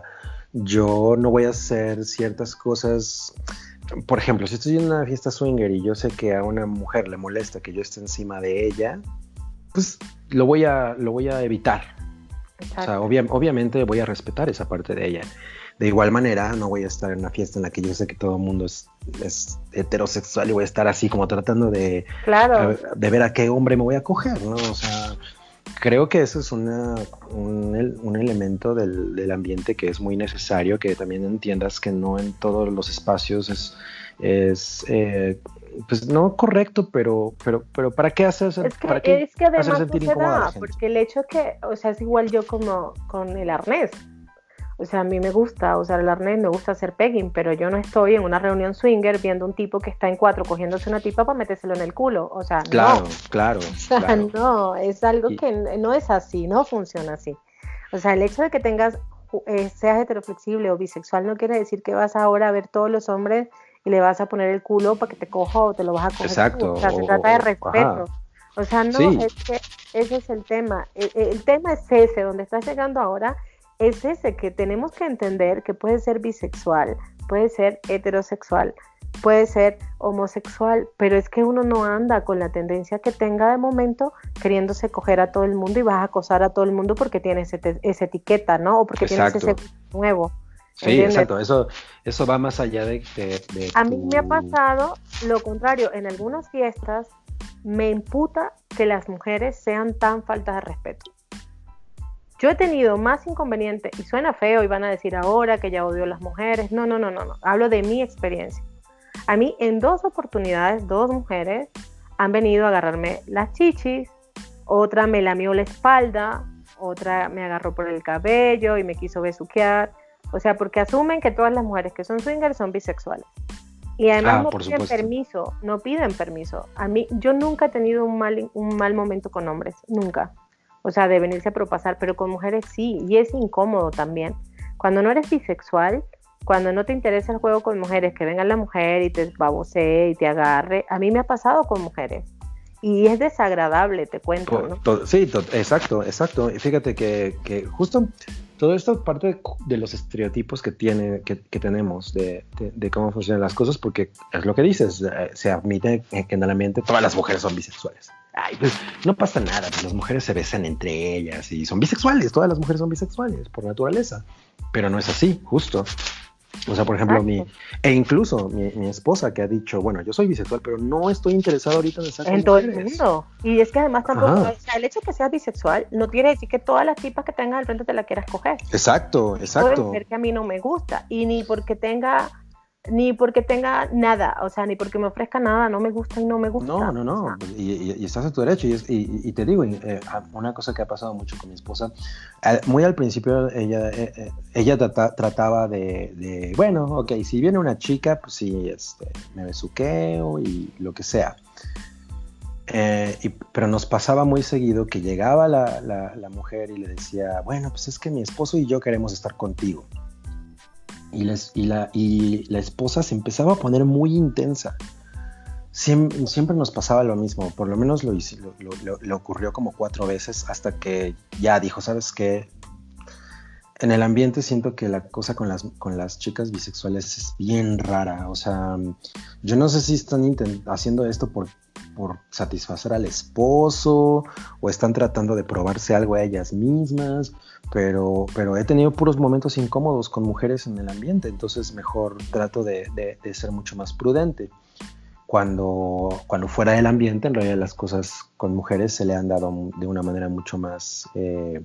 yo no voy a hacer ciertas cosas. Por ejemplo, si estoy en una fiesta swinger y yo sé que a una mujer le molesta que yo esté encima de ella, pues lo voy a, lo voy a evitar. Exacto. O sea, obvia, obviamente voy a respetar esa parte de ella. De igual manera, no voy a estar en una fiesta en la que yo sé que todo el mundo es, es heterosexual y voy a estar así como tratando de, claro. de ver a qué hombre me voy a coger, ¿no? O sea, creo que eso es una, un, un elemento del, del ambiente que es muy necesario, que también entiendas que no en todos los espacios es, es eh, pues no correcto, pero, pero, pero ¿para qué hacer, es que, para qué es que además hacer sentir no se incómoda a la da, gente? porque el hecho que, o sea, es igual yo como con el arnés. O sea, a mí me gusta usar el arnés, me gusta hacer pegging, pero yo no estoy en una reunión swinger viendo un tipo que está en cuatro cogiéndose una tipa para metérselo en el culo. O sea, claro, no. Claro, o sea, claro. No, es algo y... que no es así, no funciona así. O sea, el hecho de que tengas, eh, seas heteroflexible o bisexual no quiere decir que vas ahora a ver todos los hombres y le vas a poner el culo para que te coja o te lo vas a coger. Exacto. O sea, se o, trata de o, respeto. Ajá. O sea, no, sí. es que ese es el tema. El, el tema es ese, donde estás llegando ahora, es ese, que tenemos que entender que puede ser bisexual, puede ser heterosexual, puede ser homosexual, pero es que uno no anda con la tendencia que tenga de momento queriéndose coger a todo el mundo y vas a acosar a todo el mundo porque tienes ese, esa etiqueta, ¿no? O porque exacto. tienes ese nuevo. Sí, ¿entiendes? Exacto, eso, eso va más allá de, de, de A tu... mí me ha pasado lo contrario, en algunas fiestas me imputa que las mujeres sean tan faltas de respeto. Yo he tenido más inconvenientes, y suena feo y van a decir ahora que ya odio a las mujeres. No, no, no, no, no. Hablo de mi experiencia. A mí en dos oportunidades, dos mujeres han venido a agarrarme las chichis, otra me lamió la espalda, otra me agarró por el cabello y me quiso besuquear. O sea, porque asumen que todas las mujeres que son swingers son bisexuales. Y además ah, no piden supuesto. permiso, no piden permiso. A mí, yo nunca he tenido un mal, un mal momento con hombres, nunca. O sea, de venirse a propasar, pero con mujeres sí, y es incómodo también. Cuando no eres bisexual, cuando no te interesa el juego con mujeres, que venga la mujer y te babosee y te agarre, a mí me ha pasado con mujeres. Y es desagradable, te cuento, to, ¿no? To, sí, to, exacto, exacto. Y fíjate que, que justo todo esto parte de, de los estereotipos que, tiene, que, que tenemos de, de, de cómo funcionan las cosas, porque es lo que dices, eh, se admite que en el ambiente todas las mujeres son bisexuales. Ay, pues no pasa nada, pues las mujeres se besan entre ellas y son bisexuales, todas las mujeres son bisexuales por naturaleza, pero no es así, justo. O sea, por ejemplo, mi, e incluso mi, mi esposa que ha dicho, bueno, yo soy bisexual, pero no estoy interesado ahorita en estar con en todo mujeres. El mundo. Y es que además tampoco, o sea, el hecho de que seas bisexual no quiere decir que todas las tipas que tengas al frente te la quieras coger. Exacto, exacto. Puede ser que a mí no me gusta, y ni porque tenga, ni porque tenga nada, o sea, ni porque me ofrezca nada, no me gusta y no me gusta. No, no, no, o sea. y, y, y estás en tu derecho, y, es, y, y te digo, eh, una cosa que ha pasado mucho con mi esposa, eh, muy al principio ella, eh, ella trata, trataba de, de, bueno, ok, si viene una chica, pues sí, este, me besuqueo y lo que sea. Eh, y, pero nos pasaba muy seguido que llegaba la, la, la mujer y le decía, bueno, pues es que mi esposo y yo queremos estar contigo. Y, les, y, la, y la esposa se empezaba a poner muy intensa. Siempre, siempre nos pasaba lo mismo, por lo menos lo, lo, lo, lo ocurrió como cuatro veces hasta que ya dijo, ¿sabes qué? En el ambiente siento que la cosa con las, con las chicas bisexuales es bien rara. O sea, yo no sé si están intent- haciendo esto por, por satisfacer al esposo o están tratando de probarse algo a ellas mismas, pero, pero he tenido puros momentos incómodos con mujeres en el ambiente, entonces mejor trato de, de, de ser mucho más prudente. Cuando, cuando fuera del ambiente, en realidad las cosas con mujeres se le han dado de una manera mucho más... Eh,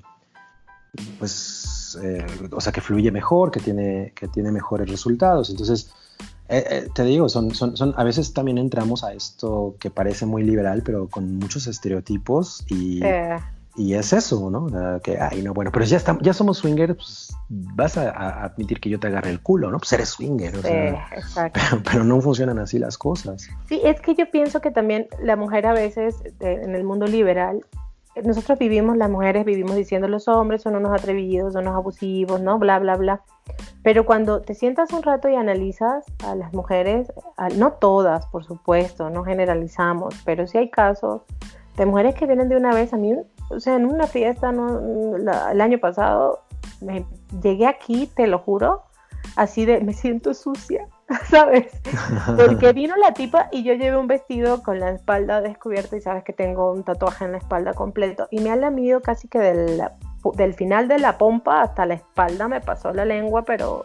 pues, eh, o sea, que fluye mejor, que tiene, que tiene mejores resultados. Entonces, eh, eh, te digo, son, son, son, a veces también entramos a esto que parece muy liberal, pero con muchos estereotipos y, eh. y es eso, ¿no? Uh, que, ay, no, bueno, pero ya, estamos, ya somos swingers, pues vas a, a admitir que yo te agarre el culo, ¿no? Pues eres swinger, o sea, eh, exacto. Pero, pero no funcionan así las cosas. Sí, es que yo pienso que también la mujer a veces, eh, en el mundo liberal, nosotros vivimos, las mujeres vivimos diciendo los hombres son unos atrevidos, son unos abusivos, ¿no? Bla, bla, bla. Pero cuando te sientas un rato y analizas a las mujeres, a, no todas, por supuesto, no generalizamos, pero sí hay casos de mujeres que vienen de una vez. A mí, o sea, en una fiesta, ¿no? La, el año pasado, me, llegué aquí, te lo juro, así de, me siento sucia, ¿sabes? Porque vino la tipa y yo llevé un vestido con la espalda descubierta y sabes que tengo un tatuaje en la espalda completo y me ha lamido casi que del, del final de la pompa hasta la espalda, me pasó la lengua, pero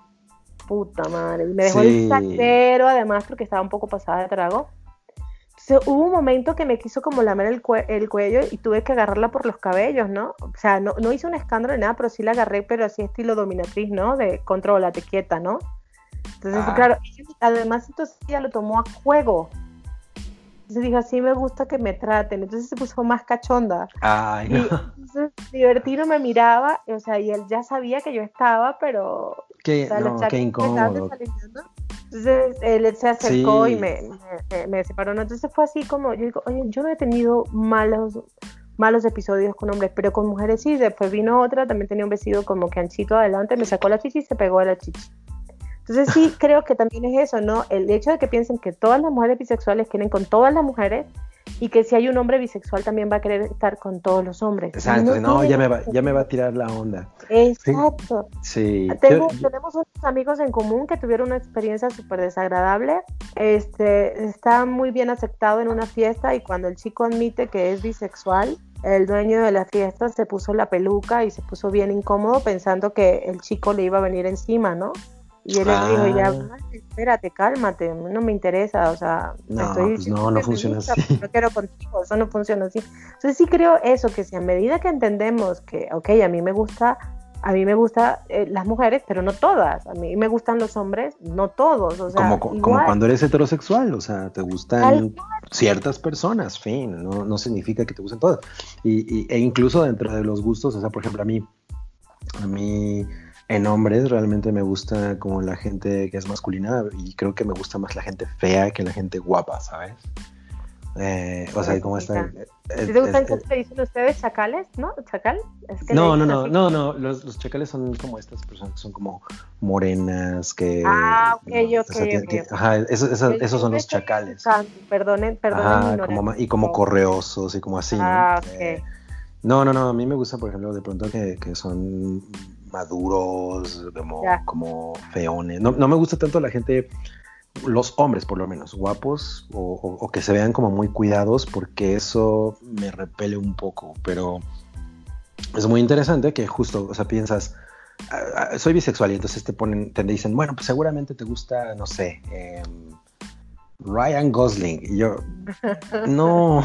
puta madre, y me dejó sí. el trasero además porque estaba un poco pasada de trago. Entonces hubo un momento que me quiso como lamer el, cue- el cuello y tuve que agarrarla por los cabellos, ¿no? O sea, no, no hice un escándalo ni nada, pero sí la agarré, pero así estilo dominatriz, ¿no? De contrólate, quieta, ¿no? Entonces, ah. claro, además entonces ella lo tomó a juego. Entonces dijo, así me gusta que me traten. Entonces se puso más cachonda. Ay, no. Y entonces divertido me miraba, o sea, y él ya sabía que yo estaba, pero... Qué, o sea, no, qué incómodo. Entonces él se acercó sí. y me, me, me separó, ¿no? Entonces fue así como, yo digo, oye, yo no he tenido malos, malos episodios con hombres, pero con mujeres sí. Después vino otra, también tenía un vestido como que anchito adelante, me sacó la chichi y se pegó a la chichi. Entonces sí creo que también es eso, ¿no? El hecho de que piensen que todas las mujeres bisexuales quieren con todas las mujeres y que si hay un hombre bisexual también va a querer estar con todos los hombres. Exacto, no, no ya, me va, ya me va a tirar la onda. Exacto. Sí. Tengo, yo, yo... Tenemos unos amigos en común que tuvieron una experiencia súper desagradable. Este, está muy bien aceptado en una fiesta y cuando el chico admite que es bisexual, el dueño de la fiesta se puso la peluca y se puso bien incómodo pensando que el chico le iba a venir encima, ¿no? Y él Ah. le dijo, ya, espérate, cálmate, no me interesa, o sea, No, estoy pues no, no funciona gusta, así. no quiero contigo, eso no funciona así. Entonces sí creo eso, que si a medida que entendemos que, ok, a mí me gusta, a mí me gusta eh, las mujeres, pero no todas, a mí me gustan los hombres, no todos, o sea, Como, como igual, cuando eres heterosexual, o sea, te tal gustan cual. ciertas personas, fin, no, no significa que te gusten todas. Y, y- e incluso dentro de los gustos, o sea, por ejemplo, a mí, a mí en hombres realmente me gusta como la gente que es masculina y creo que me gusta más la gente fea que la gente guapa, ¿sabes? Eh, o sea, como está... Mira, es- ¿si te gustan, es- cómo es- le dicen ustedes, chacales, no? ¿Chacal? Es que le no, no, dicen no, así. no, no, los, los chacales son como estas personas que son como morenas, que, Ah, ok, no, o ok, sea, tienen- ok, tienen- ok. ajá, esos, Yo, esos, esos yo son me los estoy chacales. equivocando, perdonen, perdonen mi Ajá, como, ignorancia. ma- y como correosos y como así, ¿no? Ah, Eh, ok. no, no, no, a mí me gusta, por ejemplo, de pronto que, que son maduros, como, Ya. como feones. No, no me gusta tanto la gente, los hombres por lo menos, guapos o, o- o que se vean como muy cuidados, porque eso me repele un poco, pero es muy interesante que justo, o sea, piensas, "Ah, ah, soy bisexual", y entonces te ponen, te dicen, bueno, pues seguramente te gusta, no sé, em, Ryan Gosling. Y yo, no,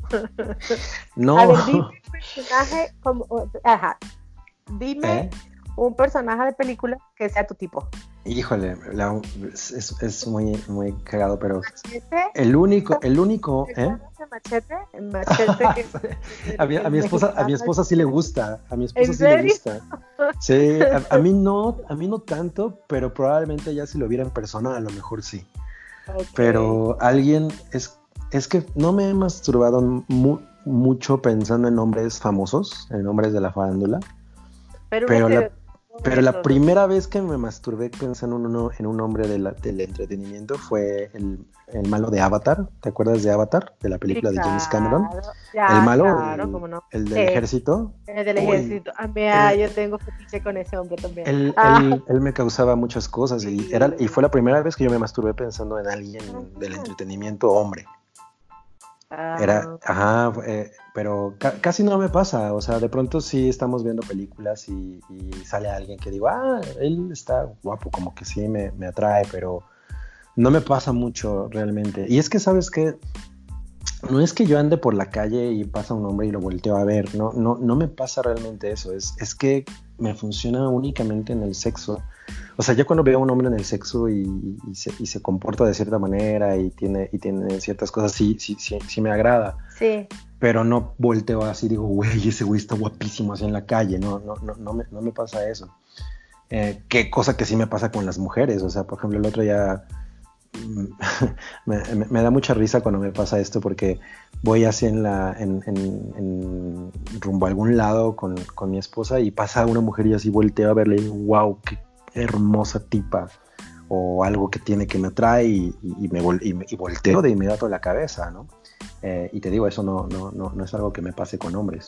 A no. ver, dime un personaje como, o- ajá, dime ¿Eh? un personaje de película que sea tu tipo. Híjole, la- es, es- es muy, muy cagado, pero Machete, el único, el único, ¿te ¿eh? acuerdas de Machete? El Machete que A mi, el, a el mi esposa, a mi mexicano. esposa sí le gusta, a mi esposa ¿En sí le serio? gusta. Sí, a, a mí no, a mí no tanto, pero probablemente ya si lo viera en persona, a lo mejor sí. Ok. Pero alguien, es, es que no me he masturbado mu- mucho pensando en hombres famosos, en hombres de la farándula, Pero un pero la, estereotipo pero de la esos. primera vez que me masturbé pensando en, uno, en un hombre de la- del entretenimiento fue el, el malo de Avatar. ¿Te acuerdas de Avatar? De la Sí, película de James Cameron. claro. El Ya, malo, claro, el, cómo no. el del Sí, ejército. el del Uy, ejército. Ah, mira, él, yo tengo fetiche con ese hombre también. él, Ah, él, él me causaba muchas cosas y, era, y sí. fue la primera vez que yo me masturbé pensando en alguien del Ajá. entretenimiento hombre. Era, Ah, ajá, eh, pero ca- casi no me pasa, o sea, de pronto sí estamos viendo películas y, y sale alguien que digo, ah, él está guapo, como que sí me, me atrae, pero no me pasa mucho realmente. Y es que, ¿sabes qué? No es que yo ande por la calle y pasa un hombre y lo volteo a ver, no, no, no me pasa realmente eso, es, es que me funciona únicamente en el sexo. O sea, yo cuando veo a un hombre en el sexo y, y, se, y se comporta de cierta manera y tiene, y tiene ciertas cosas, sí, sí, sí, sí me agrada, sí. pero no volteo así, digo, güey, ese güey está guapísimo así en la calle, no, no, no, no, me, no me pasa eso. Eh, qué cosa que sí me pasa con las mujeres, o sea, por ejemplo, el otro día me, me, me da mucha risa cuando me pasa esto porque voy así en la en, en, en rumbo a algún lado con, con mi esposa y pasa una mujer y así volteo a verle y digo, wow, qué hermosa tipa, o algo que tiene que me atrae y, y, y me, vol y, me, y volteo de inmediato la cabeza, ¿no? Eh, y te digo, eso no, no, no, no es algo que me pase con hombres.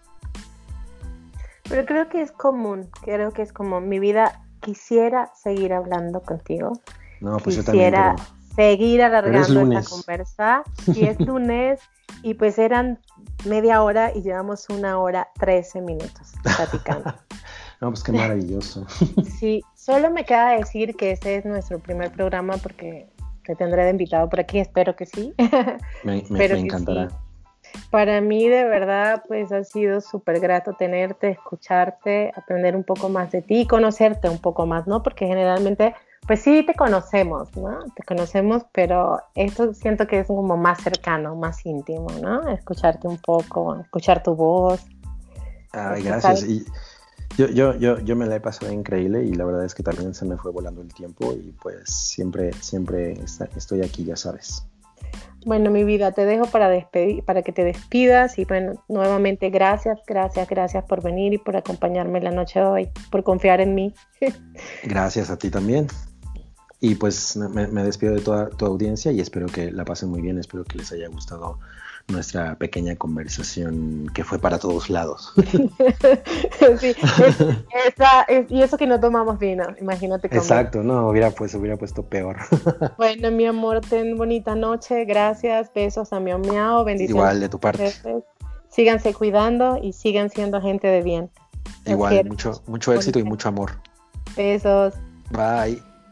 Pero creo que es común, creo que es común. Mi vida, quisiera seguir hablando contigo. No, pues Quisiera yo también, pero, seguir pero es alargando esta lunes. conversa. Y es lunes y pues eran media hora y llevamos una hora trece minutos platicando. No, pues qué maravilloso. Sí, solo me queda decir que este es nuestro primer programa porque te tendré de invitado por aquí, espero que sí. me, me, Pero me que encantará. sí. Para mí de verdad pues ha sido súper grato tenerte, escucharte, aprender un poco más de ti, conocerte un poco más, ¿no? Porque generalmente pues sí te conocemos, ¿no? Te conocemos, pero esto siento que es como más cercano, más íntimo, ¿no? Escucharte un poco, escuchar tu voz. Ay, escuchar... gracias. Y yo, yo, yo, yo me la he pasado increíble y la verdad es que también se me fue volando el tiempo y pues siempre, siempre está, estoy aquí, ya sabes. Bueno, mi vida, te dejo para despedir, para que te despidas y bueno, nuevamente gracias, gracias, gracias por venir y por acompañarme la noche de hoy, por confiar en mí. Gracias a ti también. Y pues me, me despido de toda tu audiencia y espero que la pasen muy bien, espero que les haya gustado nuestra pequeña conversación que fue para todos lados. Sí, es, esa, es, y eso que no tomamos vino, imagínate cómo. Exacto, no, hubiera, pues, hubiera puesto peor. Bueno, mi amor, ten bonita noche, gracias, besos a miau miau, bendiciones. Igual de tu parte. Síganse cuidando y sigan siendo gente de bien. Igual, mucho, mucho éxito y mucho amor. Besos. Bye.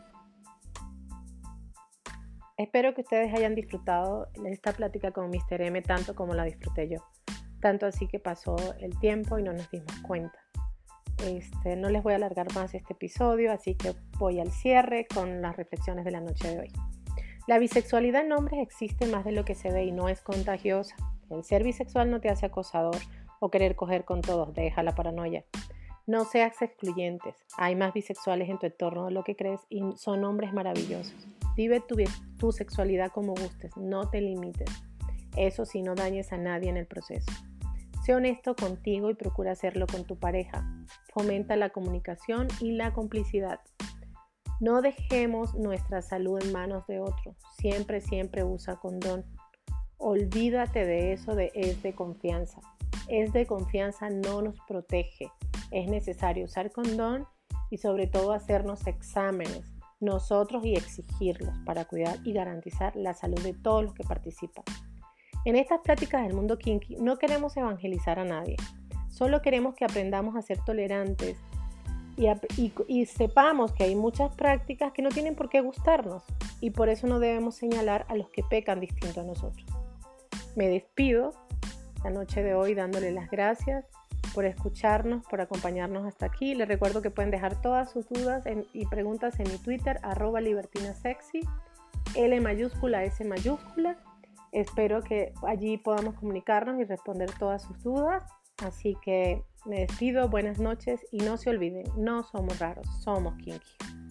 Espero que ustedes hayan disfrutado esta plática con míster M tanto como la disfruté yo. Tanto así que pasó el tiempo y no nos dimos cuenta. Este, no les voy a alargar más este episodio, así que voy al cierre con las reflexiones de la noche de hoy. La bisexualidad en hombres existe más de lo que se ve y no es contagiosa. El ser bisexual no te hace acosador o querer coger con todos, deja la paranoia. No seas excluyentes, hay más bisexuales en tu entorno de lo que crees y son hombres maravillosos. Vive tu, tu sexualidad como gustes, no te limites. Eso sí, no dañes a nadie en el proceso. Sé honesto contigo y procura hacerlo con tu pareja. Fomenta la comunicación y la complicidad. No dejemos nuestra salud en manos de otro. Siempre, siempre usa condón. Olvídate de eso de es de confianza. Es de confianza no nos protege. Es necesario usar condón y sobre todo hacernos exámenes nosotros y exigirlos para cuidar y garantizar la salud de todos los que participan. En estas pláticas del mundo kinky no queremos evangelizar a nadie. Solo queremos que aprendamos a ser tolerantes y, y, y sepamos que hay muchas prácticas que no tienen por qué gustarnos y por eso no debemos señalar a los que pecan distinto a nosotros. Me despido la noche de hoy dándole las gracias por escucharnos, por acompañarnos hasta aquí. Les recuerdo que pueden dejar todas sus dudas en, y preguntas en mi Twitter, arroba libertinasexy, L mayúscula, S mayúscula. Espero que allí podamos comunicarnos y responder todas sus dudas. Así que me despido, buenas noches y no se olviden, no somos raros, somos kinky.